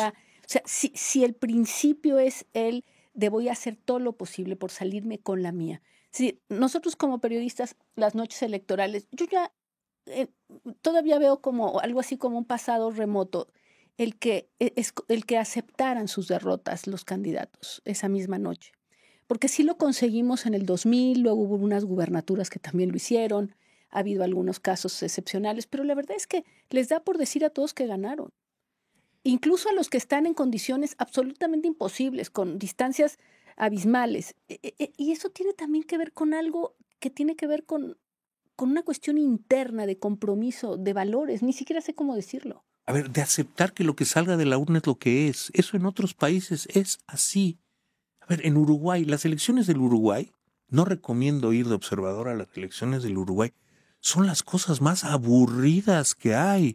sea, si, si el principio es el de voy a hacer todo lo posible por salirme con la mía. Si nosotros como periodistas, las noches electorales, yo ya eh, todavía veo como algo así como un pasado remoto, el que, es, el que aceptaran sus derrotas los candidatos esa misma noche. Porque sí lo conseguimos en el dos mil, luego hubo unas gubernaturas que también lo hicieron, ha habido algunos casos excepcionales, pero la verdad es que les da por decir a todos que ganaron. Incluso a los que están en condiciones absolutamente imposibles, con distancias abismales. Y eso tiene también que ver con algo que tiene que ver con, con una cuestión interna de compromiso, de valores, ni siquiera sé cómo decirlo. A ver, de aceptar que lo que salga de la urna es lo que es. Eso en otros países es así. A ver, en Uruguay, las elecciones del Uruguay, no recomiendo ir de observador a las elecciones del Uruguay, son las cosas más aburridas que hay.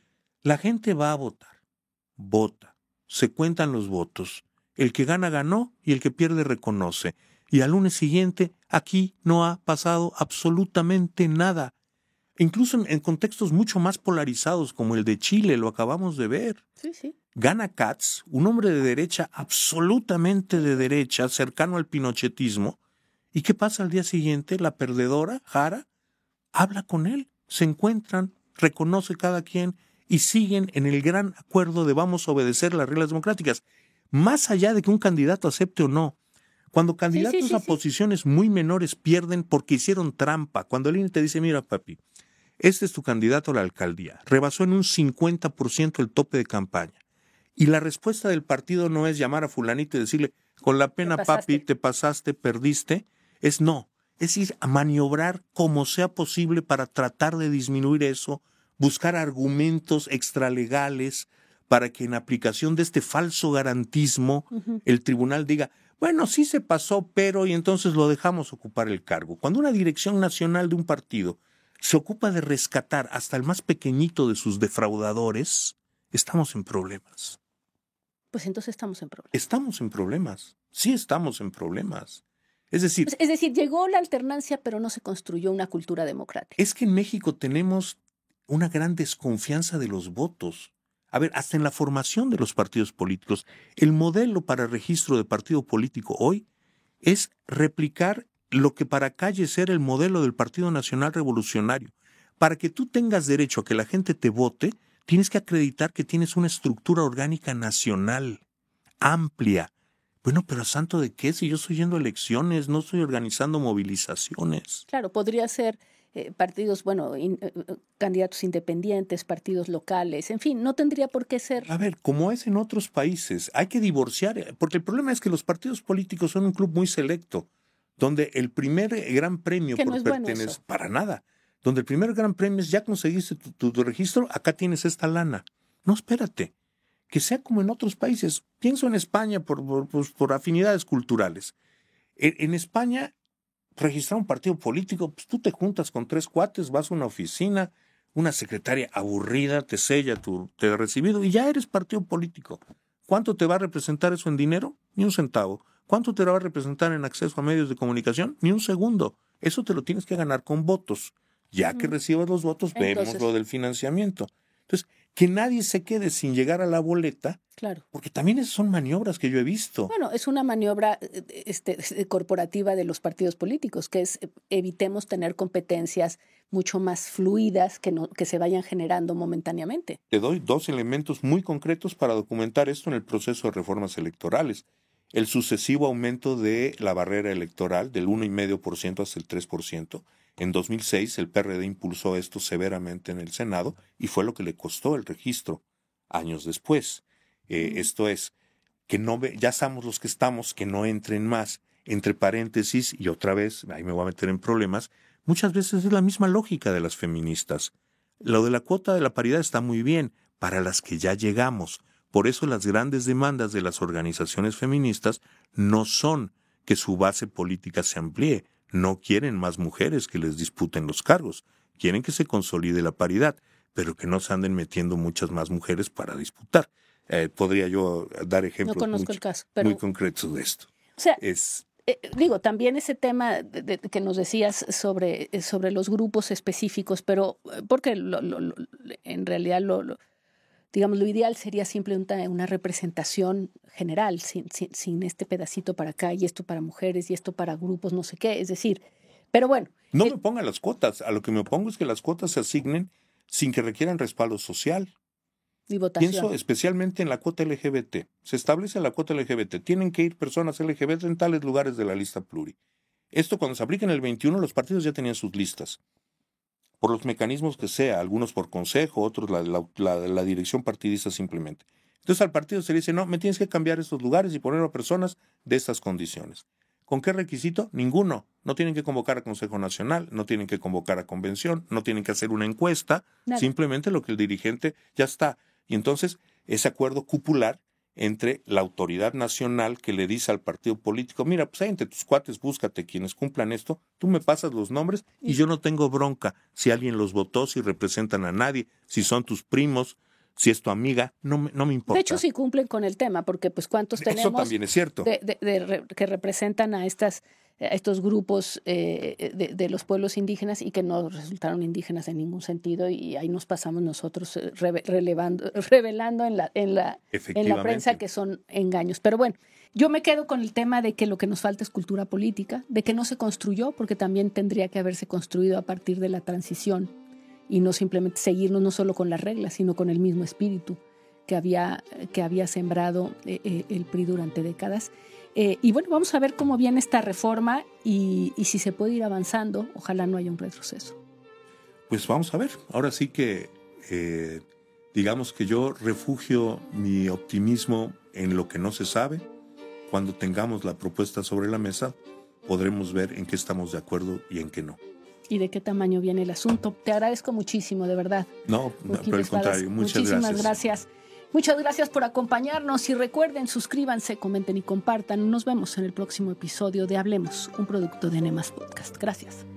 La gente va a votar, vota, se cuentan los votos. El que gana, ganó, y el que pierde, reconoce. Y al lunes siguiente, aquí no ha pasado absolutamente nada. Incluso en, en contextos mucho más polarizados, como el de Chile, lo acabamos de ver. Sí, sí. Gana Katz, un hombre de derecha, absolutamente de derecha, cercano al pinochetismo. ¿Y qué pasa al día siguiente? La perdedora, Jara, habla con él, se encuentran, reconoce cada quien y siguen en el gran acuerdo de vamos a obedecer las reglas democráticas. Más allá de que un candidato acepte o no, cuando candidatos sí, sí, sí, a sí. posiciones muy menores pierden porque hicieron trampa, cuando el I N E te dice, mira papi, este es tu candidato a la alcaldía, rebasó en un cincuenta por ciento el tope de campaña, y la respuesta del partido no es llamar a fulanito y decirle, con la pena Te pasaste. papi, te pasaste, perdiste, es no, es ir a maniobrar como sea posible para tratar de disminuir eso, buscar argumentos extralegales para que en aplicación de este falso garantismo Uh-huh. el tribunal diga, bueno, sí se pasó, pero y entonces lo dejamos ocupar el cargo. Cuando una dirección nacional de un partido se ocupa de rescatar hasta el más pequeñito de sus defraudadores, estamos en problemas. Pues entonces estamos en problemas. Estamos en problemas, sí estamos en problemas. Es decir, Es decir, llegó la alternancia, pero no se construyó una cultura democrática. Es que en México tenemos una gran desconfianza de los votos. A ver, hasta en la formación de los partidos políticos, el modelo para registro de partido político hoy es replicar lo que para Calles era el modelo del Partido Nacional Revolucionario. Para que tú tengas derecho a que la gente te vote, tienes que acreditar que tienes una estructura orgánica nacional, amplia. Bueno, pero ¿santo de qué? Si yo estoy yendo a elecciones, no estoy organizando movilizaciones. Claro, podría ser eh, partidos, bueno, in, eh, candidatos independientes, partidos locales, en fin, no tendría por qué ser. A ver, como es en otros países, hay que divorciar, porque el problema es que los partidos políticos son un club muy selecto, donde el primer gran premio Que por no es bueno pertenecer, eso. para nada, donde el primer gran premio es ya conseguiste tu, tu, tu registro, acá tienes esta lana. No, espérate, que sea como en otros países. Pienso en España por, por, por, por afinidades culturales. En, en España, registrar un partido político, pues tú te juntas con tres cuates, vas a una oficina, una secretaria aburrida te sella tu te recibido y ya eres partido político. ¿Cuánto te va a representar eso en dinero? Ni un centavo. ¿Cuánto te va a representar en acceso a medios de comunicación? Ni un segundo. Eso te lo tienes que ganar con votos. Ya que recibas los votos, Entonces, vemos lo del financiamiento. Entonces, que nadie se quede sin llegar a la boleta, claro. porque también esas son maniobras que yo he visto. Bueno, es una maniobra este, corporativa de los partidos políticos, que es evitemos tener competencias mucho más fluidas que, no, que se vayan generando momentáneamente. Te doy dos elementos muy concretos para documentar esto en el proceso de reformas electorales. El sucesivo aumento de la barrera electoral del uno coma cinco por ciento hasta el tres por ciento. En dos mil seis el P R D impulsó esto severamente en el Senado y fue lo que le costó el registro años después. Eh, esto es, que no ve, ya estamos los que estamos, que no entren más. Entre paréntesis, y otra vez, ahí me voy a meter en problemas, muchas veces es la misma lógica de las feministas. Lo de la cuota de la paridad está muy bien para las que ya llegamos. Por eso las grandes demandas de las organizaciones feministas no son que su base política se amplíe, no quieren más mujeres que les disputen los cargos, quieren que se consolide la paridad, pero que no se anden metiendo muchas más mujeres para disputar. Eh, podría yo dar ejemplos no conozco muy, el caso, pero, muy concretos de esto. O sea, es, eh, digo, también ese tema de, de, que nos decías sobre, sobre los grupos específicos, pero porque lo, lo, lo, en realidad lo, lo digamos, lo ideal sería simplemente una representación general, sin, sin, sin este pedacito para acá y esto para mujeres y esto para grupos, no sé qué. Es decir, pero bueno. No el, me pongan las cuotas. A lo que me opongo es que las cuotas se asignen sin que requieran respaldo social. Y votación. Pienso especialmente en la cuota L G B T. Se establece la cuota L G B T. Tienen que ir personas L G B T en tales lugares de la lista pluri. Esto cuando se aplica en el veintiuno, los partidos ya tenían sus listas. Por los mecanismos que sea, algunos por consejo, otros la, la, la, la dirección partidista simplemente. Entonces al partido se le dice, no, me tienes que cambiar estos lugares y poner a personas de estas condiciones. ¿Con qué requisito? Ninguno. No tienen que convocar a Consejo Nacional, no tienen que convocar a convención, no tienen que hacer una encuesta, Nada. Simplemente lo que el dirigente ya está. Y entonces ese acuerdo cupular entre la autoridad nacional que le dice al partido político, mira, pues ahí entre tus cuates búscate quienes cumplan esto, tú me pasas los nombres y yo no tengo bronca si alguien los votó, si representan a nadie, si son tus primos, si es tu amiga, no me, no me importa. De hecho, sí cumplen con el tema, porque pues cuántos tenemos Eso también es cierto. De, de, de, de, que representan a estas a estos grupos eh, de, de los pueblos indígenas y que no resultaron indígenas en ningún sentido, y ahí nos pasamos nosotros re, relevando, revelando en la, en, la, en la prensa que son engaños. Pero bueno, yo me quedo con el tema de que lo que nos falta es cultura política, de que no se construyó, porque también tendría que haberse construido a partir de la transición y no simplemente seguirnos no solo con las reglas, sino con el mismo espíritu que había, que había sembrado eh, el P R I durante décadas. Eh, y bueno, vamos a ver cómo viene esta reforma y, y si se puede ir avanzando. Ojalá no haya un retroceso. Pues vamos a ver. Ahora sí que, eh, digamos que yo refugio mi optimismo en lo que no se sabe. Cuando tengamos la propuesta sobre la mesa, podremos ver en qué estamos de acuerdo y en qué no. Y de qué tamaño viene el asunto. Te agradezco muchísimo, de verdad. No, no por el contrario, muchas Muchísimas gracias. gracias. Muchas gracias por acompañarnos y recuerden, suscríbanse, comenten y compartan. Nos vemos en el próximo episodio de Hablemos, un producto de Nemas Podcast. Gracias.